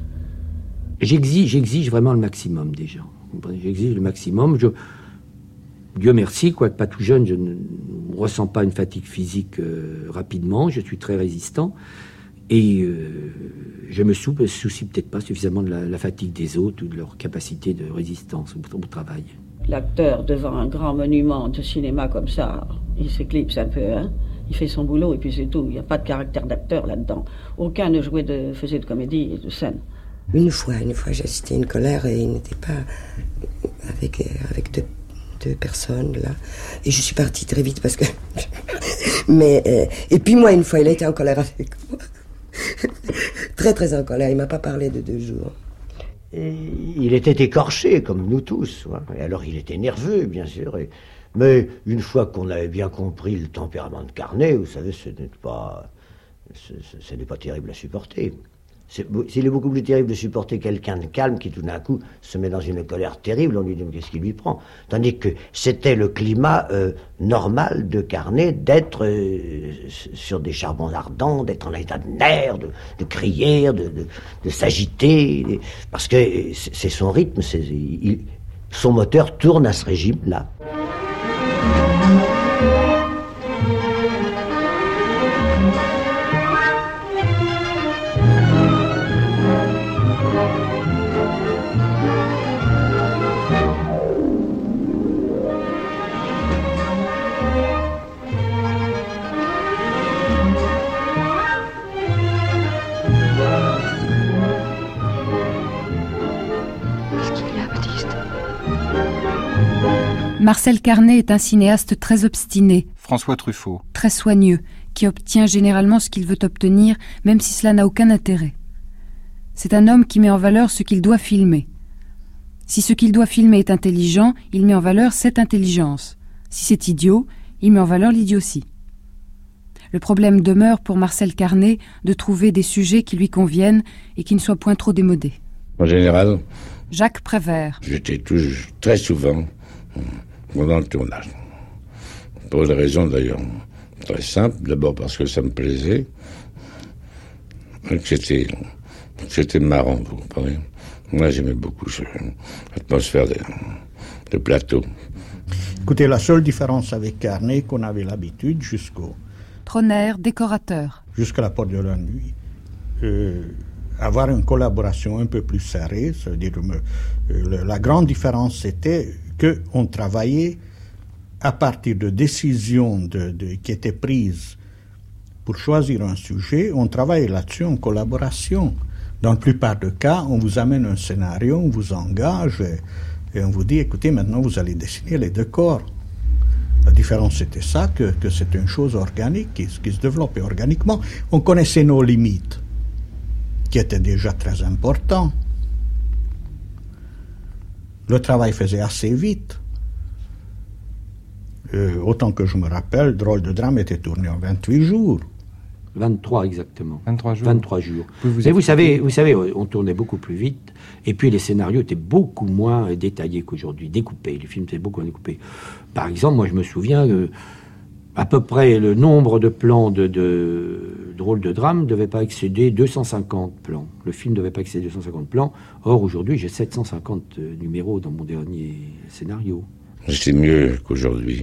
Speaker 9: J'exige vraiment le maximum des gens. J'exige le maximum. Dieu merci, quoique pas tout jeune, je ne ressens pas une fatigue physique rapidement. Je suis très résistant. Et je me soucie peut-être pas suffisamment de la fatigue des autres ou de leur capacité de résistance au travail.
Speaker 2: L'acteur, devant un grand monument de cinéma comme ça, il s'éclipse un peu, hein. Il fait son boulot et puis c'est tout. Il n'y a pas de caractère d'acteur là-dedans. Aucun ne faisait de comédie et de scène.
Speaker 3: Une fois, j'ai assisté à une colère et il n'était pas avec deux personnes, là. Et je suis partie très vite parce que... et puis moi, une fois, il a été en colère avec moi. Très, très en colère. Il ne m'a pas parlé de 2 jours.
Speaker 4: Et il était écorché, comme nous tous. Hein. Et alors, il était nerveux, bien sûr. Mais une fois qu'on avait bien compris le tempérament de Carnet, vous savez, ce n'est pas terrible à supporter. Il est beaucoup plus terrible de supporter quelqu'un de calme qui, tout d'un coup, se met dans une colère terrible. On lui dit, mais qu'est-ce qui lui prend ? Tandis que c'était le climat normal de Carnet d'être sur des charbons ardents, d'être en état de nerfs, de crier, de s'agiter. Parce que c'est son rythme, son moteur tourne à ce régime-là.
Speaker 8: Marcel Carnet est un cinéaste très obstiné.
Speaker 20: François Truffaut.
Speaker 8: Très soigneux, qui obtient généralement ce qu'il veut obtenir, même si cela n'a aucun intérêt. C'est un homme qui met en valeur ce qu'il doit filmer. Si ce qu'il doit filmer est intelligent, il met en valeur cette intelligence. Si c'est idiot, il met en valeur l'idiotie. Le problème demeure pour Marcel Carnet de trouver des sujets qui lui conviennent et qui ne soient point trop démodés.
Speaker 5: En général,
Speaker 8: Jacques Prévert.
Speaker 5: J'étais toujours, très souvent, pendant le tournage. Pour des raisons d'ailleurs très simples. D'abord parce que ça me plaisait. C'était marrant, vous comprenez. Moi, j'aimais beaucoup l'atmosphère de plateau.
Speaker 13: Écoutez, la seule différence avec Carnet, qu'on avait l'habitude
Speaker 8: Troner, décorateur.
Speaker 13: Jusqu'à la porte de la nuit. Avoir une collaboration un peu plus serrée, c'est-à-dire la grande différence, c'était qu'on travaillait à partir de décisions qui étaient prises pour choisir un sujet, on travaille là-dessus en collaboration. Dans la plupart des cas, on vous amène un scénario, on vous engage et on vous dit, écoutez, maintenant vous allez dessiner les décors. La différence, c'était ça, que c'était une chose organique qui se développait organiquement. On connaissait nos limites, qui étaient déjà très importantes. Le travail faisait assez vite. Autant que je me rappelle, Drôle de drame était tourné en 28 jours.
Speaker 9: 23 exactement.
Speaker 20: 23 jours.
Speaker 9: 23 jours. Mais vous savez, on tournait beaucoup plus vite. Et puis les scénarios étaient beaucoup moins détaillés qu'aujourd'hui, découpés. Les films étaient beaucoup moins découpés. Par exemple, moi je me souviens à peu près le nombre de plans de Drôle de drame ne devait pas excéder 250 plans. Le film ne devait pas excéder 250 plans. Or aujourd'hui, j'ai 750 numéros dans mon dernier scénario.
Speaker 5: C'est mieux qu'aujourd'hui.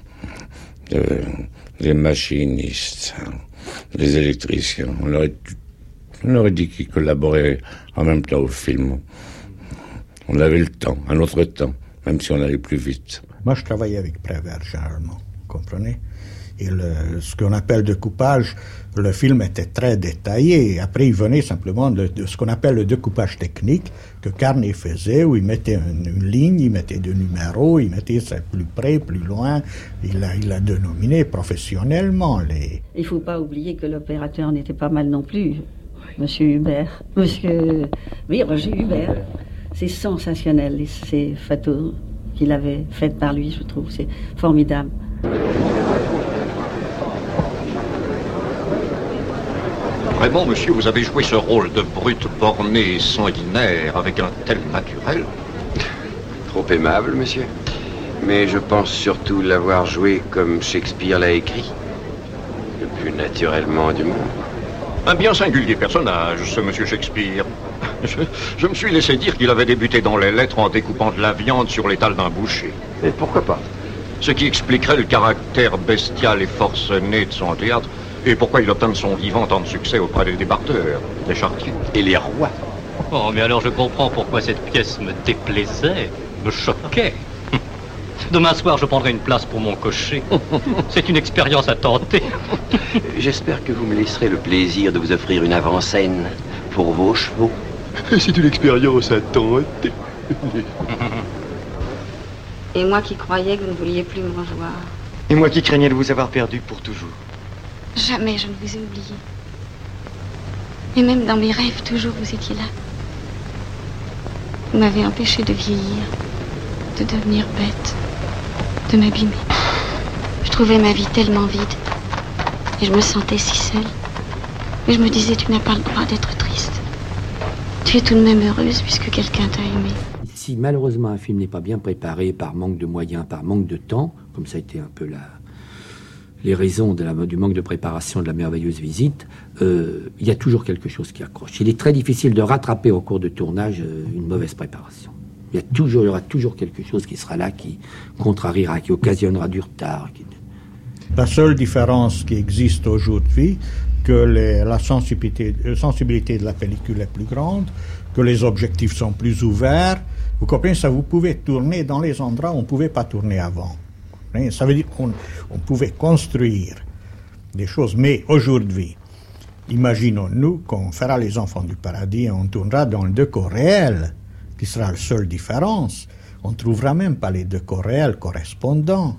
Speaker 5: Les machinistes, les électriciens, on leur a dit qu'ils collaboraient en même temps au film. On avait le temps, un autre temps, même si on allait plus vite.
Speaker 13: Moi, je travaillais avec Prévert, généralement, vous comprenez? Et ce qu'on appelle découpage, le film était très détaillé. Après, il venait simplement de ce qu'on appelle le découpage technique que Carnet faisait, où il mettait une ligne, il mettait deux numéros, il mettait ça plus près, plus loin. Il a dénominé professionnellement les...
Speaker 2: Il ne faut pas oublier que l'opérateur n'était pas mal non plus, Monsieur Hubert. Oui, Roger Hubert. C'est sensationnel, ces photos qu'il avait faites par lui, je trouve. C'est formidable.
Speaker 21: Vraiment, monsieur, vous avez joué ce rôle de brute bornée et sanguinaire avec un tel naturel.
Speaker 12: Trop aimable, monsieur. Mais je pense surtout l'avoir joué comme Shakespeare l'a écrit. Le plus naturellement du monde.
Speaker 21: Un bien singulier personnage, ce monsieur Shakespeare. Je me suis laissé dire qu'il avait débuté dans les lettres en découpant de la viande sur l'étal d'un boucher.
Speaker 12: Et pourquoi pas?
Speaker 21: Ce qui expliquerait le caractère bestial et forcené de son théâtre. Et pourquoi il obtint de son vivant tant de succès auprès des débardeurs, des charretiers
Speaker 12: et les rois.
Speaker 22: Oh, mais alors je comprends pourquoi cette pièce me déplaisait, me choquait. Demain soir, je prendrai une place pour mon cocher. C'est une expérience à tenter.
Speaker 12: J'espère que vous me laisserez le plaisir de vous offrir une avant-scène pour vos chevaux.
Speaker 21: C'est une expérience à tenter.
Speaker 17: Et moi qui croyais que vous ne vouliez plus me revoir.
Speaker 23: Et moi qui craignais de vous avoir perdu pour toujours.
Speaker 17: Jamais je ne vous ai oublié. Et même dans mes rêves, toujours vous étiez là. Vous m'avez empêché de vieillir, de devenir bête, de m'abîmer. Je trouvais ma vie tellement vide. Et je me sentais si seule. Et je me disais, tu n'as pas le droit d'être triste. Tu es tout de même heureuse puisque quelqu'un t'a aimé.
Speaker 9: Si malheureusement un film n'est pas bien préparé par manque de moyens, par manque de temps, comme ça a été un peu les raisons du manque de préparation de La merveilleuse visite, il y a toujours quelque chose qui accroche. Il est très difficile de rattraper au cours de tournage une mauvaise préparation. Il y aura toujours quelque chose qui sera là, qui contrariera, qui occasionnera du retard.
Speaker 13: La seule différence qui existe aujourd'hui, que la sensibilité de la pellicule est plus grande, que les objectifs sont plus ouverts. Vous comprenez, ça, vous pouvez tourner dans les endroits où on ne pouvait pas tourner avant. Ça veut dire qu'on pouvait construire des choses. Mais aujourd'hui, imaginons-nous qu'on fera Les Enfants du Paradis et on tournera dans le décor réel, qui sera la seule différence. On ne trouvera même pas les décors réels correspondants.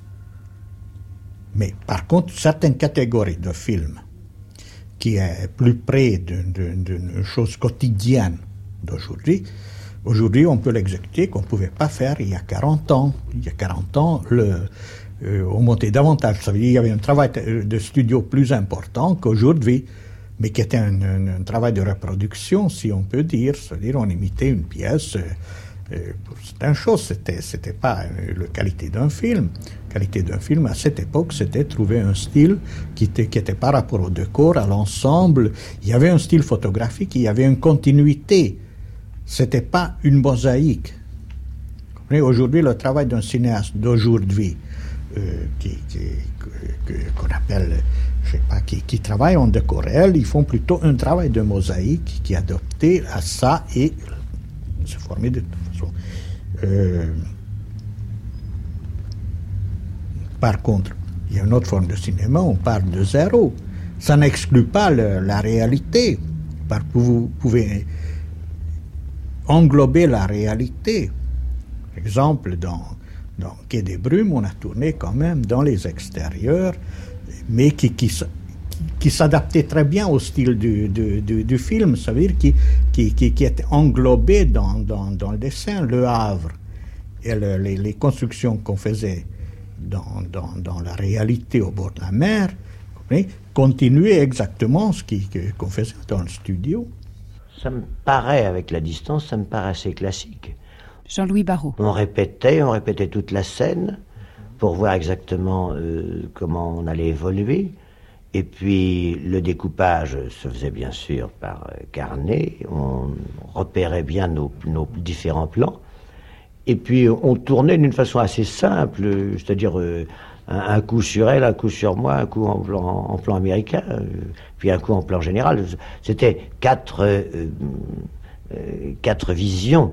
Speaker 13: Mais par contre, certaines catégories de films qui est plus près d'une chose quotidienne d'aujourd'hui, aujourd'hui, on peut l'exécuter qu'on ne pouvait pas faire il y a 40 ans. Il y a 40 ans, on montait davantage. Ça veut dire qu'il y avait un travail de studio plus important qu'aujourd'hui, mais qui était un travail de reproduction, si on peut dire. C'est-à-dire on imitait une pièce. C'était une chose, c'était pas la qualité d'un film. La qualité d'un film, à cette époque, c'était trouver un style qui était par rapport au décor, à l'ensemble. Il y avait un style photographique, il y avait une continuité. C'était pas une mosaïque. Aujourd'hui, le travail d'un cinéaste d'aujourd'hui, qu'on appelle, je sais pas, qui travaille en décor réel, ils font plutôt un travail de mosaïque qui est adopté à ça et se former de toute façon. Par contre, il y a une autre forme de cinéma, on part de zéro. Ça n'exclut pas la réalité. Vous pouvez englober la réalité. Par exemple, dans Quai des Brumes, on a tourné quand même dans les extérieurs, mais qui s'adaptait très bien au style du film, ça veut dire qui était englobé dans le dessin. Le Havre et les constructions qu'on faisait dans la réalité au bord de la mer, continuaient exactement ce qu'on faisait dans le studio.
Speaker 4: Ça me paraît, avec la distance, ça me paraît assez classique.
Speaker 8: Jean-Louis Barrault.
Speaker 4: On répétait toute la scène pour voir exactement comment on allait évoluer. Et puis le découpage se faisait bien sûr par carnet, on repérait bien nos différents plans. Et puis on tournait d'une façon assez simple, c'est-à-dire un coup sur elle, un coup sur moi, un coup en plan américain, puis un coup en plan général. C'était quatre visions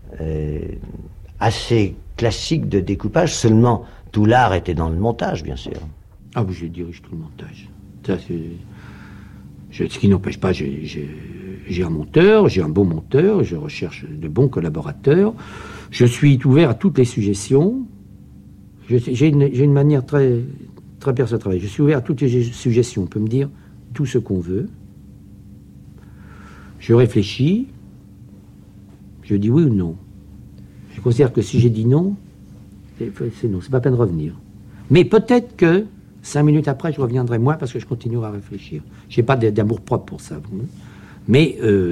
Speaker 4: assez classiques de découpage, seulement tout l'art était dans le montage, bien sûr.
Speaker 9: Ah oui, je dirige tout le montage. Ça, ce qui n'empêche pas, j'ai un monteur, j'ai un bon monteur, je recherche de bons collaborateurs, je suis ouvert à toutes les suggestions, j'ai une manière très, très perso de travailler, je suis ouvert à toutes les suggestions, on peut me dire tout ce qu'on veut, je réfléchis, je dis oui ou non. Je considère que si j'ai dit non, c'est non, c'est pas la peine de revenir. Mais peut-être que 5 minutes après, je reviendrai moi parce que je continuerai à réfléchir. Je n'ai pas d'amour propre pour ça. Mais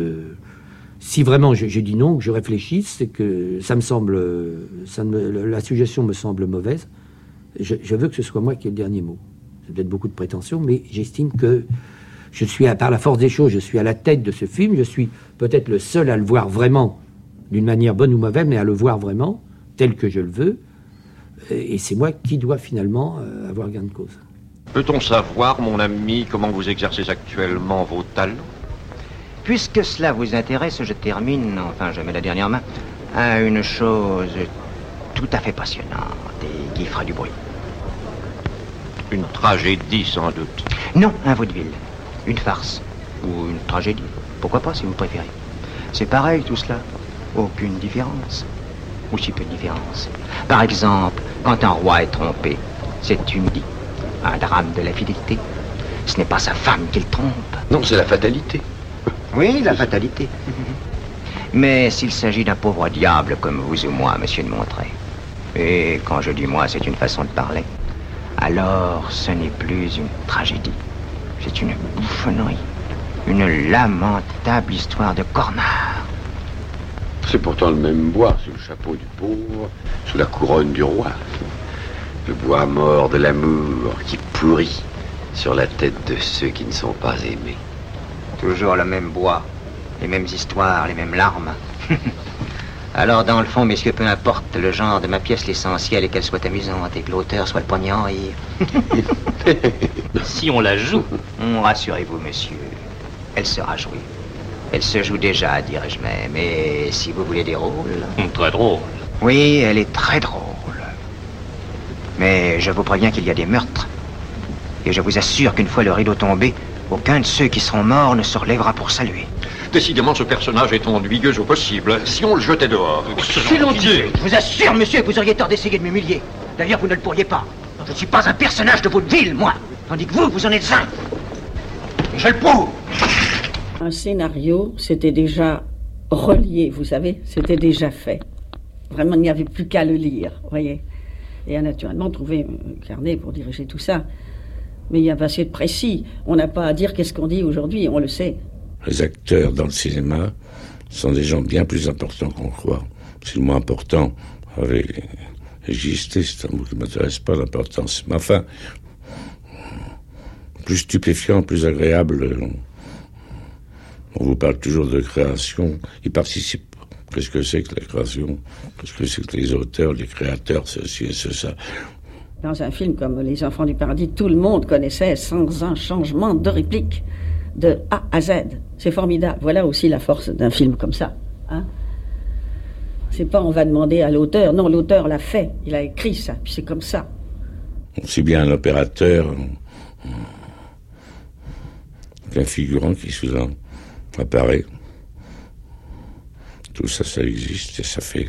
Speaker 9: si vraiment je dis non, que je réfléchisse, c'est que ça me semble, la suggestion me semble mauvaise. Je veux que ce soit moi qui ai le dernier mot. C'est peut-être beaucoup de prétention, mais j'estime que je suis, par la force des choses, je suis à la tête de ce film. Je suis peut-être le seul à le voir vraiment, d'une manière bonne ou mauvaise, mais à le voir vraiment, tel que je le veux. Et c'est moi qui dois finalement avoir gain de cause.
Speaker 21: Peut-on savoir, mon ami, comment vous exercez actuellement vos talents?
Speaker 19: Puisque cela vous intéresse, je termine, enfin je mets la dernière main, à une chose tout à fait passionnante et qui fera du bruit.
Speaker 21: Une tragédie, sans doute.
Speaker 19: Non, un vaudeville. Une farce. Ou une tragédie. Pourquoi pas, si vous préférez. C'est pareil, tout cela. Aucune différence. Ou si peu de différence. Par exemple, quand un roi est trompé, c'est une vie. Un drame de la fidélité. Ce n'est pas sa femme qu'il trompe.
Speaker 12: Non, c'est la fatalité.
Speaker 19: Oui, la fatalité. Mais s'il s'agit d'un pauvre diable comme vous ou moi, monsieur de Montreuil, et quand je dis moi, c'est une façon de parler, alors ce n'est plus une tragédie. C'est une bouffonnerie. Une lamentable histoire de cornard.
Speaker 12: C'est pourtant le même bois, sous le chapeau du pauvre, sous la couronne du roi. Le bois mort de l'amour qui pourrit sur la tête de ceux qui ne sont pas aimés.
Speaker 19: Toujours le même bois, les mêmes histoires, les mêmes larmes. Alors dans le fond, messieurs, peu importe le genre de ma pièce, l'essentiel est qu'elle soit amusante et que l'auteur soit le premier à en rire.
Speaker 22: Si on la joue.
Speaker 19: Rassurez-vous, monsieur, elle sera jouée. Elle se joue déjà, dirais-je même. Et si vous voulez des rôles...
Speaker 22: Très drôle.
Speaker 19: Oui, elle est très drôle. Mais je vous préviens qu'il y a des meurtres. Et je vous assure qu'une fois le rideau tombé, aucun de ceux qui seront morts ne se relèvera pour saluer.
Speaker 21: Décidément, ce personnage est ennuyeux au possible. Si on le jetait dehors...
Speaker 19: Dieu, je vous assure, monsieur, que vous auriez tort d'essayer de m'humilier. D'ailleurs, vous ne le pourriez pas. Je ne suis pas un personnage de vaudeville, moi. Tandis que vous en êtes un. Et je le prouve.
Speaker 2: Un scénario, c'était déjà relié, vous savez, c'était déjà fait. Vraiment, il n'y avait plus qu'à le lire, vous voyez. Et à naturellement trouver un carnet pour diriger tout ça. Mais il y a pas assez de précis. On n'a pas à dire qu'est-ce qu'on dit aujourd'hui, on le sait.
Speaker 5: Les acteurs dans le cinéma sont des gens bien plus importants qu'on croit. C'est le moins important. Avec exister, c'est un mot qui ne m'intéresse pas, l'importance. Mais enfin, plus stupéfiant, plus agréable. On vous parle toujours de création. Ils participent. Qu'est-ce que c'est que la création? Qu'est-ce que c'est que les auteurs, les créateurs, ceci et ça?
Speaker 2: Dans un film comme Les Enfants du Paradis, tout le monde connaissait sans un changement de réplique, de A à Z. C'est formidable. Voilà aussi la force d'un film comme ça. Hein? C'est pas on va demander à l'auteur. Non, l'auteur l'a fait. Il a écrit ça. Puis c'est comme ça.
Speaker 5: aussi bien un opérateur qu'un figurant qui soudain apparaît. Tout ça, ça existe et ça fait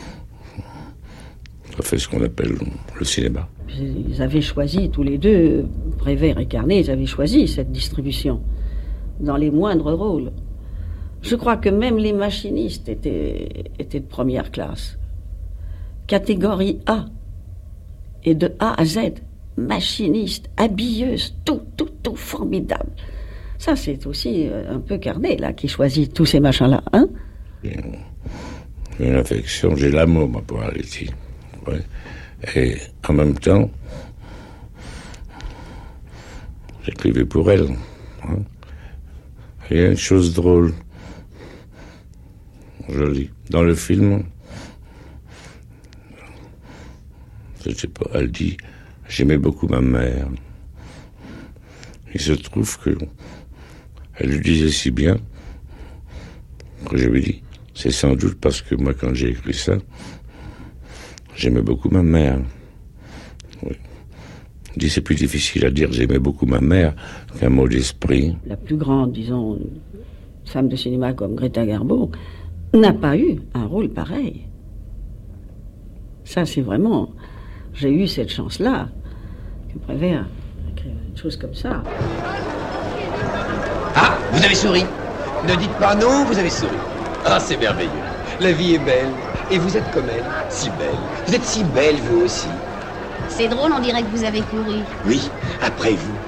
Speaker 5: ce qu'on appelle le cinéma.
Speaker 2: Ils avaient choisi, tous les deux, Prévert et Carnet, ils avaient choisi cette distribution, dans les moindres rôles. Je crois que même les machinistes étaient de première classe. Catégorie A. Et de A à Z. Machiniste, habilleuse, tout formidable. Ça, c'est aussi un peu Carnet, là, qui choisit tous ces machins-là, hein?
Speaker 5: J'ai une affection, j'ai l'amour, moi, pour Arletty. Ouais. Et en même temps, j'écrivais pour elle. Hein. Il y a une chose drôle, jolie. Dans le film, je sais pas, elle dit « J'aimais beaucoup ma mère ». Il se trouve que elle lui disait si bien que je lui dis « C'est sans doute parce que moi, quand j'ai écrit ça, j'aimais beaucoup ma mère. » Oui. Il dit « C'est plus difficile à dire « J'aimais beaucoup ma mère » qu'un mot d'esprit.
Speaker 2: La plus grande, disons, femme de cinéma comme Greta Garbo n'a pas eu un rôle pareil. Ça, c'est vraiment... J'ai eu cette chance-là, que Prévert écrive une chose comme ça.
Speaker 1: Ah, vous avez souri. Ne dites pas non, vous avez souri. Ah, c'est merveilleux. La vie est belle. Et vous êtes comme elle, si belle. Vous êtes si belle, vous aussi.
Speaker 17: C'est drôle, on dirait que vous avez couru.
Speaker 1: Oui, après vous.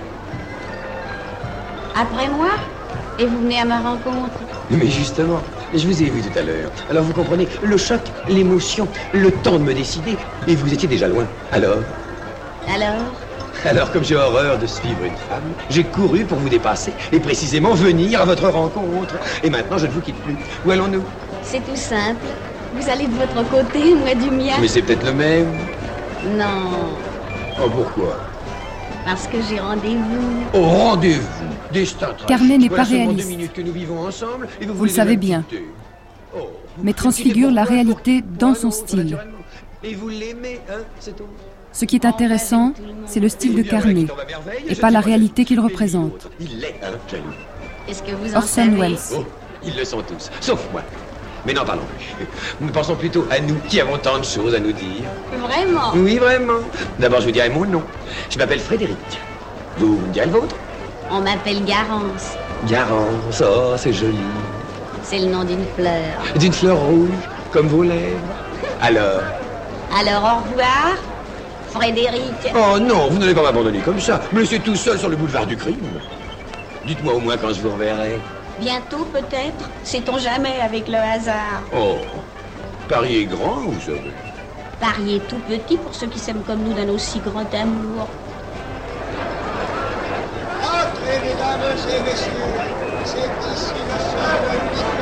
Speaker 17: Après moi? Et vous venez à ma rencontre?
Speaker 1: Mais justement, je vous ai vu tout à l'heure. Alors vous comprenez, le choc, l'émotion, le temps de me décider. Et vous étiez déjà loin. Alors? Alors, comme j'ai horreur de suivre une femme, j'ai couru pour vous dépasser et précisément venir à votre rencontre. Et maintenant, je ne vous quitte plus. Où allons-nous?
Speaker 17: C'est tout simple. Vous allez de votre côté, moi du mien.
Speaker 1: Mais c'est peut-être le même.
Speaker 17: Non.
Speaker 1: Oh, pourquoi?
Speaker 17: Parce que j'ai rendez-vous.
Speaker 1: Oh, rendez-vous. Destin tragique.
Speaker 8: Carnet n'est pas
Speaker 1: Voilà seulement
Speaker 8: réaliste.
Speaker 1: 2 minutes que nous vivons ensemble et
Speaker 8: Vous le
Speaker 1: voulez
Speaker 8: savez
Speaker 1: déjà
Speaker 8: bien.
Speaker 1: quitter. Oh,
Speaker 8: Mais transfigure la réalité dans son style.
Speaker 1: Et vous l'aimez, hein, c'est tout.
Speaker 8: Ce qui est intéressant, c'est le style de Carnet, et pas la réalité qu'il représente.
Speaker 1: Il l'est, hein, jaloux.
Speaker 17: Est-ce que vous en
Speaker 8: Orson
Speaker 17: savez?
Speaker 8: Welles.
Speaker 1: Oh, ils le sont tous, sauf moi. Mais n'en parlons plus. Nous pensons plutôt à nous qui avons tant de choses à nous dire.
Speaker 17: Vraiment?
Speaker 1: Oui, vraiment. D'abord, je vous dirai mon nom. Je m'appelle Frédéric. Vous me direz le vôtre?
Speaker 17: On m'appelle Garance.
Speaker 1: Garance, oh, c'est joli.
Speaker 17: C'est le nom d'une fleur.
Speaker 1: D'une fleur rouge, comme vos lèvres. Alors?
Speaker 17: Alors, au revoir, Frédéric.
Speaker 1: Oh non, vous n'allez pas m'abandonner comme ça. Me laisser tout seul sur le boulevard du crime. Dites-moi au moins quand je vous reverrai.
Speaker 17: Bientôt, peut-être. Sait-on jamais avec le hasard.
Speaker 1: Oh, Paris est grand, vous savez.
Speaker 17: Paris est tout petit pour ceux qui s'aiment comme nous d'un aussi grand amour.
Speaker 10: Entrez, mesdames et messieurs, c'est ici le seul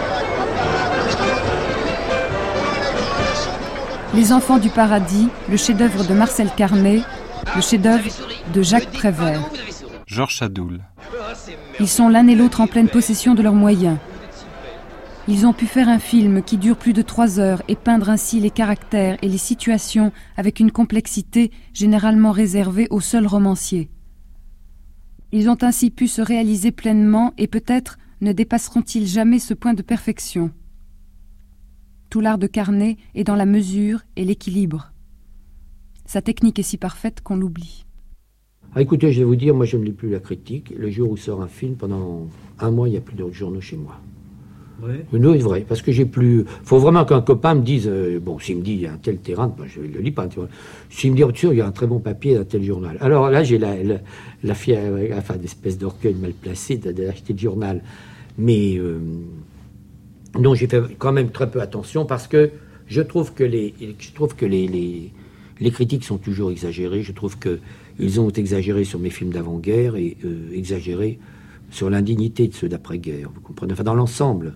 Speaker 8: Les Enfants du Paradis, le chef-d'œuvre de Marcel Carnet, le chef-d'œuvre de Jacques Prévert.
Speaker 20: Georges Sadoul.
Speaker 8: Ils sont l'un et l'autre en pleine possession de leurs moyens. Ils ont pu faire un film qui dure plus de 3 heures et peindre ainsi les caractères et les situations avec une complexité généralement réservée aux seuls romanciers. Ils ont ainsi pu se réaliser pleinement et peut-être ne dépasseront-ils jamais ce point de perfection. Tout l'art de Carnet est dans la mesure et l'équilibre. Sa technique est si parfaite qu'on l'oublie.
Speaker 9: Ah, écoutez, je vais vous dire, moi je ne lis plus la critique. Le jour où sort un film, pendant un mois, il n'y a plus d'autres journaux chez moi.
Speaker 6: Ouais.
Speaker 9: Non, c'est vrai, parce que j'ai plus... faut vraiment qu'un copain me dise, bon, s'il me dit, il y a un tel terrain, ben, je ne le lis pas. S'il me dit, sûr, il y a un très bon papier dans tel journal. Alors là, j'ai la fière, enfin, d'espèce d'orgueil mal placé d'acheter le journal. Mais non, j'ai fait quand même très peu attention, parce que je trouve que les critiques sont toujours exagérées. Je trouve qu'ils ont exagéré sur mes films d'avant-guerre et exagéré sur l'indignité de ceux d'après-guerre. Vous comprenez? Enfin, dans l'ensemble,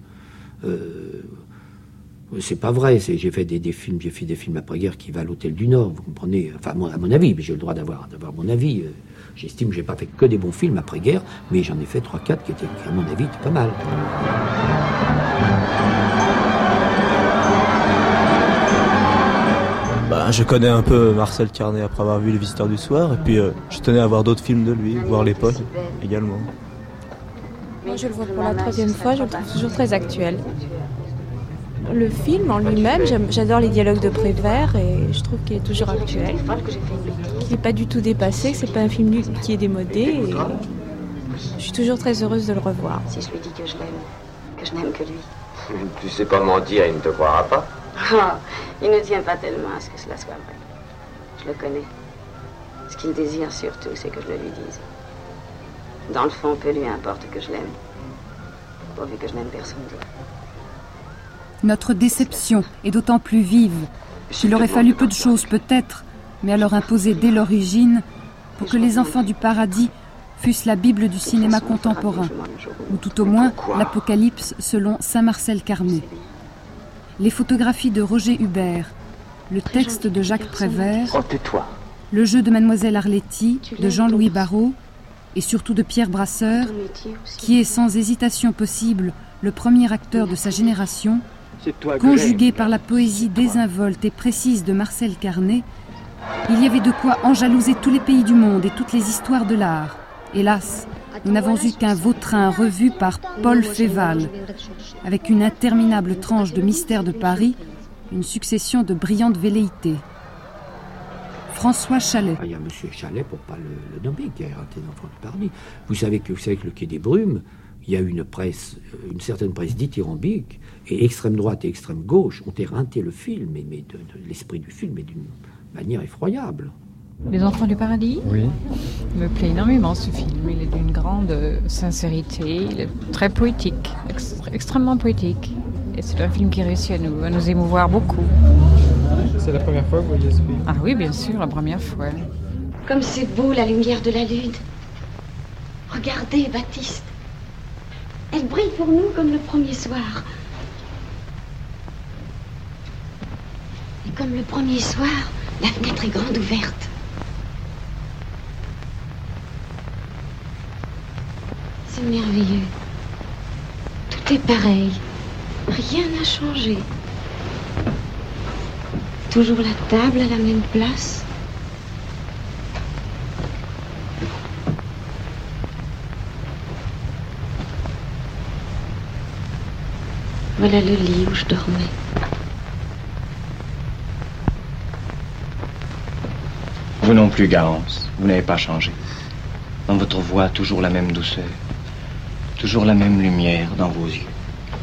Speaker 9: c'est pas vrai. J'ai fait des films après-guerre qui valent l'Hôtel du Nord. Vous comprenez? Enfin, à mon avis, mais j'ai le droit d'avoir mon avis. J'estime que j'ai pas fait que des bons films après-guerre, mais j'en ai fait 3-4 qui, à mon avis, étaient pas mal.
Speaker 6: Je connais un peu Marcel Carné après avoir vu Les Visiteurs du Soir, et puis je tenais à voir d'autres films de lui, voir L'époque également.
Speaker 7: Moi, je le vois pour la 3e fois, je le trouve toujours très actuel. Le film en lui-même, j'adore les dialogues de Prévert et je trouve qu'il est toujours actuel. Il n'est pas du tout dépassé, que c'est pas un film qui est démodé et je suis toujours très heureuse de le revoir.
Speaker 17: Si je lui dis que je l'aime, que je n'aime que lui.
Speaker 12: Tu sais pas mentir, il ne te croira pas.
Speaker 17: Ah, il ne tient pas tellement à ce que cela soit vrai. Je le connais. Ce qu'il désire surtout, c'est que je le lui dise. Dans le fond, peu lui importe que je l'aime. Pourvu que je n'aime personne d'autre.
Speaker 8: Notre déception est d'autant plus vive qu'il aurait fallu peu de choses peut-être, mais à leur imposer dès l'origine pour que Les Enfants du Paradis fussent la Bible du cinéma contemporain, ou tout au moins l'Apocalypse selon Saint Marcel Carné. Les photographies de Roger Hubert, le texte de Jacques Prévert, le jeu de Mademoiselle Arletty de Jean-Louis Barrault et surtout de Pierre Brasseur, qui est sans hésitation possible le premier acteur de sa génération, conjugué par la poésie désinvolte et précise de Marcel Carné, il y avait de quoi enjalouser tous les pays du monde et toutes les histoires de l'art. Hélas, nous n'avons eu qu'un Vautrin revu par Paul Féval, avec une interminable tranche de Mystère de Paris, une succession de brillantes velléités. François Chalet.
Speaker 9: Il y a M. Chalet, pour ne pas le nommer, qui a raté l'Enfant du Paradis. Vous savez que le Quai des Brumes, il y a une certaine presse dithyrambique, et extrême droite et extrême gauche ont éreinté le film, mais de l'esprit du film, mais d'une manière effroyable.
Speaker 7: Les Enfants du Paradis ?
Speaker 9: Oui.
Speaker 7: Il me plaît énormément ce film. Il est d'une grande sincérité, il est très poétique, extrêmement poétique. Et c'est un film qui réussit à nous émouvoir beaucoup.
Speaker 15: C'est la première fois que vous voyez ce film ?
Speaker 7: Ah oui, bien sûr, la première fois.
Speaker 17: Comme c'est beau la lumière de la lune. Regardez, Baptiste. Elle brille pour nous comme le premier soir. Et comme le premier soir, la fenêtre est grande ouverte. C'est merveilleux. Tout est pareil. Rien n'a changé. Toujours la table à la même place. Voilà le lit où je dormais.
Speaker 23: Vous non plus, Garance. Vous n'avez pas changé. Dans votre voix, toujours la même douceur. Toujours la même lumière dans vos yeux.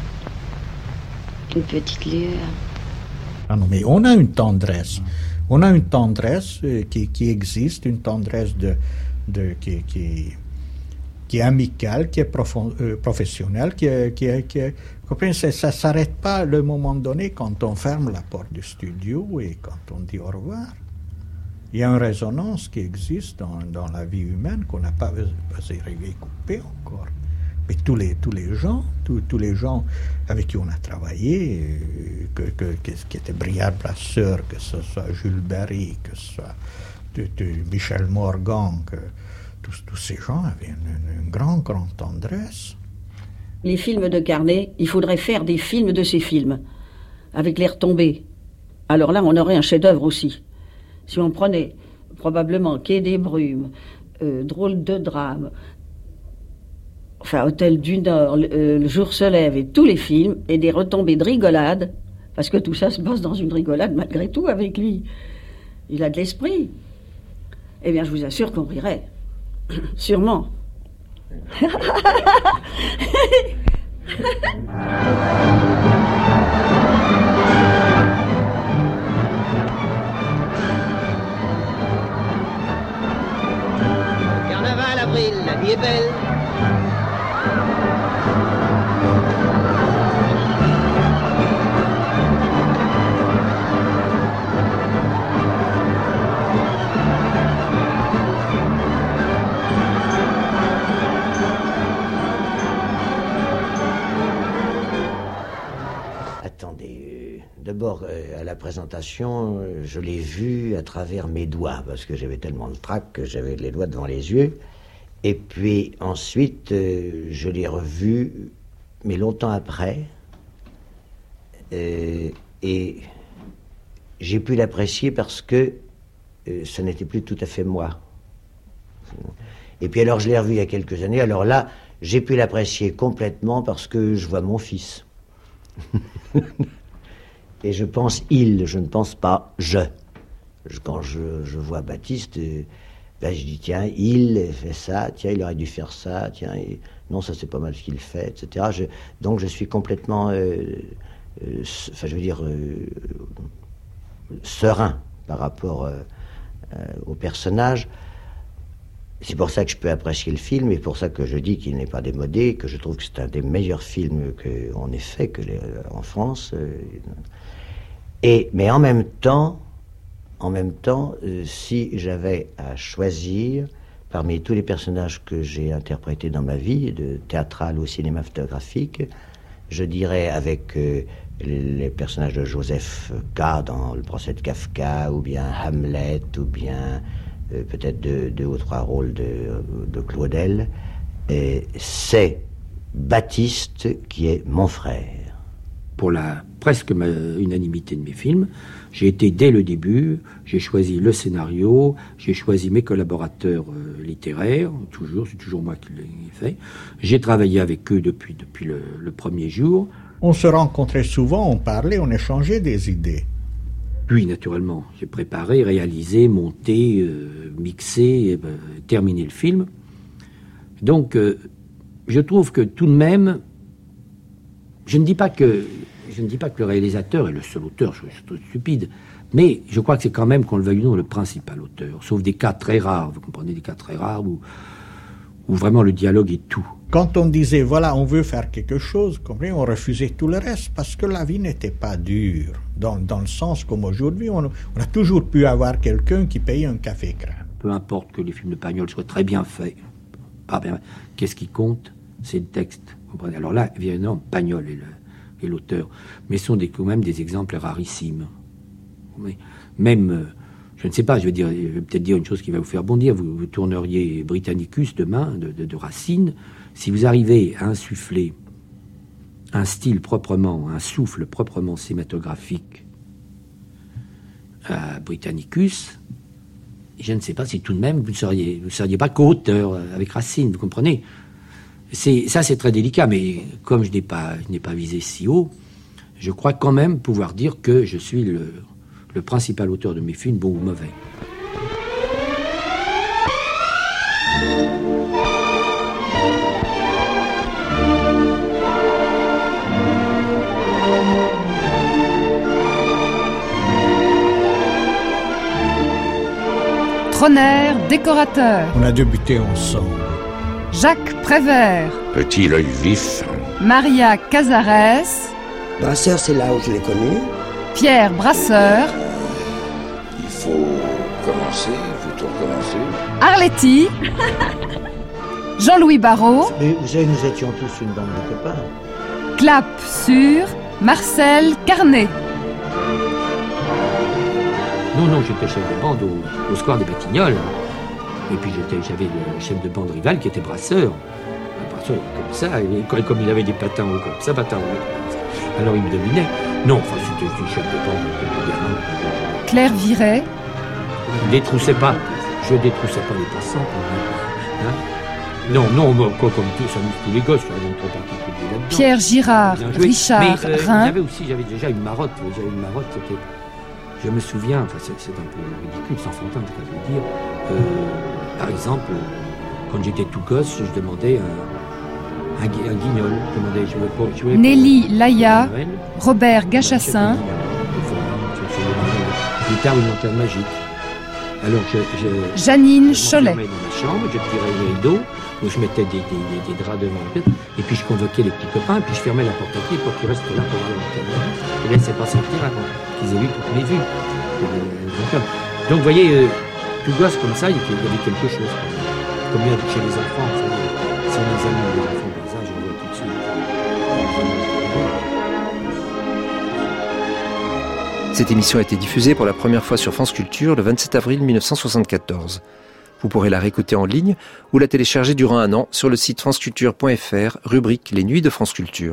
Speaker 17: Une petite lueur.
Speaker 13: Ah non, mais on a une tendresse. On a une tendresse qui existe, une tendresse qui est amicale, qui est professionnelle, qui est comprenez, ça ne s'arrête pas à le moment donné quand on ferme la porte du studio et quand on dit au revoir. Il y a une résonance qui existe dans la vie humaine qu'on n'a pas arrivé à couper encore. Mais tous les gens avec qui on a travaillé, qui étaient Briard Brasseur, que ce soit Jules Berry, que ce soit Michel Morgan, que tous ces gens avaient une grande tendresse.
Speaker 2: Les films de Carné, il faudrait faire des films de ces films, avec les retombées. Alors là, on aurait un chef-d'œuvre aussi. Si on prenait probablement Quai des Brumes, Drôle de drame, enfin Hôtel du Nord, Le jour se lève et tous les films, et des retombées de rigolade, parce que tout ça se passe dans une rigolade malgré tout avec lui. Il a de l'esprit. Eh bien, je vous assure qu'on rirait. Sûrement.
Speaker 11: Carnaval, avril, la vie est belle.
Speaker 4: D'abord, à la présentation, je l'ai vu à travers mes doigts, parce que j'avais tellement de trac que j'avais les doigts devant les yeux. Et puis ensuite, je l'ai revu, mais longtemps après. Et j'ai pu l'apprécier parce que ça n'était plus tout à fait moi. Et puis alors je l'ai revu il y a quelques années, alors là, j'ai pu l'apprécier complètement parce que je vois mon fils. Et je pense il, je ne pense pas je. Quand je vois Baptiste, ben je dis tiens, il fait ça, tiens, il aurait dû faire ça, tiens, non, ça c'est pas mal ce qu'il fait, etc. Donc je suis complètement, serein par rapport au personnage. C'est pour ça que je peux apprécier le film, et pour ça que je dis qu'il n'est pas démodé, que je trouve que c'est un des meilleurs films qu'on ait fait en France. Mais en même temps, si j'avais à choisir parmi tous les personnages que j'ai interprétés dans ma vie, de théâtrale ou cinématographique, je dirais avec les personnages de Joseph K. dans Le procès de Kafka, ou bien Hamlet, ou bien peut-être deux ou trois rôles de Claudel, c'est Baptiste qui est mon frère.
Speaker 9: Pour la presque unanimité de mes films, j'ai été dès le début, j'ai choisi le scénario, j'ai choisi mes collaborateurs littéraires, c'est toujours moi qui l'ai fait. J'ai travaillé avec eux depuis le premier jour.
Speaker 13: On se rencontrait souvent, on parlait, on échangeait des idées.
Speaker 9: Puis, naturellement, j'ai préparé, réalisé, monté, mixé, terminé le film. Donc, je trouve que tout de même, je ne dis pas que le réalisateur est le seul auteur, je suis trop stupide, mais je crois que c'est quand même, qu'on le veuille ou non, le principal auteur, sauf des cas très rares, vous comprenez, des cas très rares où vraiment le dialogue est tout.
Speaker 13: Quand on disait, voilà, on veut faire quelque chose, on refusait tout le reste, parce que la vie n'était pas dure. Dans le sens comme aujourd'hui, on a toujours pu avoir quelqu'un qui paye un café crème.
Speaker 9: Peu importe que les films de Pagnol soient très bien faits, qu'est-ce qui compte? C'est le texte. Vous comprenez? Alors là, évidemment, Pagnol est l'auteur, mais ce sont quand même des exemples rarissimes. Même, je ne sais pas, je vais peut-être dire une chose qui va vous faire bondir, vous tourneriez Britannicus demain, de Racine, si vous arrivez à insuffler un style proprement, un souffle proprement cinématographique à Britannicus, je ne sais pas si tout de même vous ne seriez pas co-auteur avec Racine, vous comprenez? Ça c'est très délicat, mais comme je n'ai pas visé si haut, je crois quand même pouvoir dire que je suis le principal auteur de mes films, bon ou mauvais.
Speaker 8: Troner, décorateur.
Speaker 13: On a débuté ensemble.
Speaker 8: Jacques Prévert.
Speaker 5: Petit l'œil vif.
Speaker 8: Maria Cazares.
Speaker 3: Brasseur, c'est là où je l'ai connu.
Speaker 8: Pierre Brasseur.
Speaker 5: Il faut commencer, il faut tout recommencer.
Speaker 8: Arletty. Jean-Louis Barrault.
Speaker 4: Mais vous savez, nous étions tous une bande de copains.
Speaker 8: Clap sur Marcel Carnet.
Speaker 9: Non, j'étais chef de bande au Square des Batignolles. Et puis j'avais le chef de bande rival qui était Brasseur. Brasseur, il était comme ça, et comme il avait des patins hauts comme ça, alors il me dominait. Non, c'était le chef de bande de gamin.
Speaker 8: Claire Viret.
Speaker 9: Je détroussais pas les passants. Non, comme tous les gosses, j'avais une trop particulier là-dedans.
Speaker 8: Pierre Girard, Richard Rhin.
Speaker 9: J'avais déjà une marotte, c'était... Je me souviens, c'est un peu ridicule, sans fantin, ce que je veux dire. Par exemple, quand j'étais tout gosse, je demandais un guignol. Je voulais
Speaker 8: Nelly Laya, Robert Gachassin.
Speaker 9: Plus tard, une lanterne magique. Alors,
Speaker 8: Janine Cholet.
Speaker 9: Je me dans ma chambre, je tirais les rideaux, où je mettais des draps devant la tête, et puis je convoquais les petits copains, et puis je fermais la porte à clé pour qu'ils restent là pour voir la lanterne magique. Je ne laissais pas sortir avant qu'ils aient vu toutes mes vues. Donc, vous voyez, tout gosse comme ça, il y avait quelque chose. Comme chez les enfants, si on examine les enfants comme ça, je le vois tout de suite.
Speaker 14: Cette émission a été diffusée pour la première fois sur France Culture le 27 avril 1974. Vous pourrez la réécouter en ligne ou la télécharger durant un an sur le site franceculture.fr, rubrique Les Nuits de France Culture.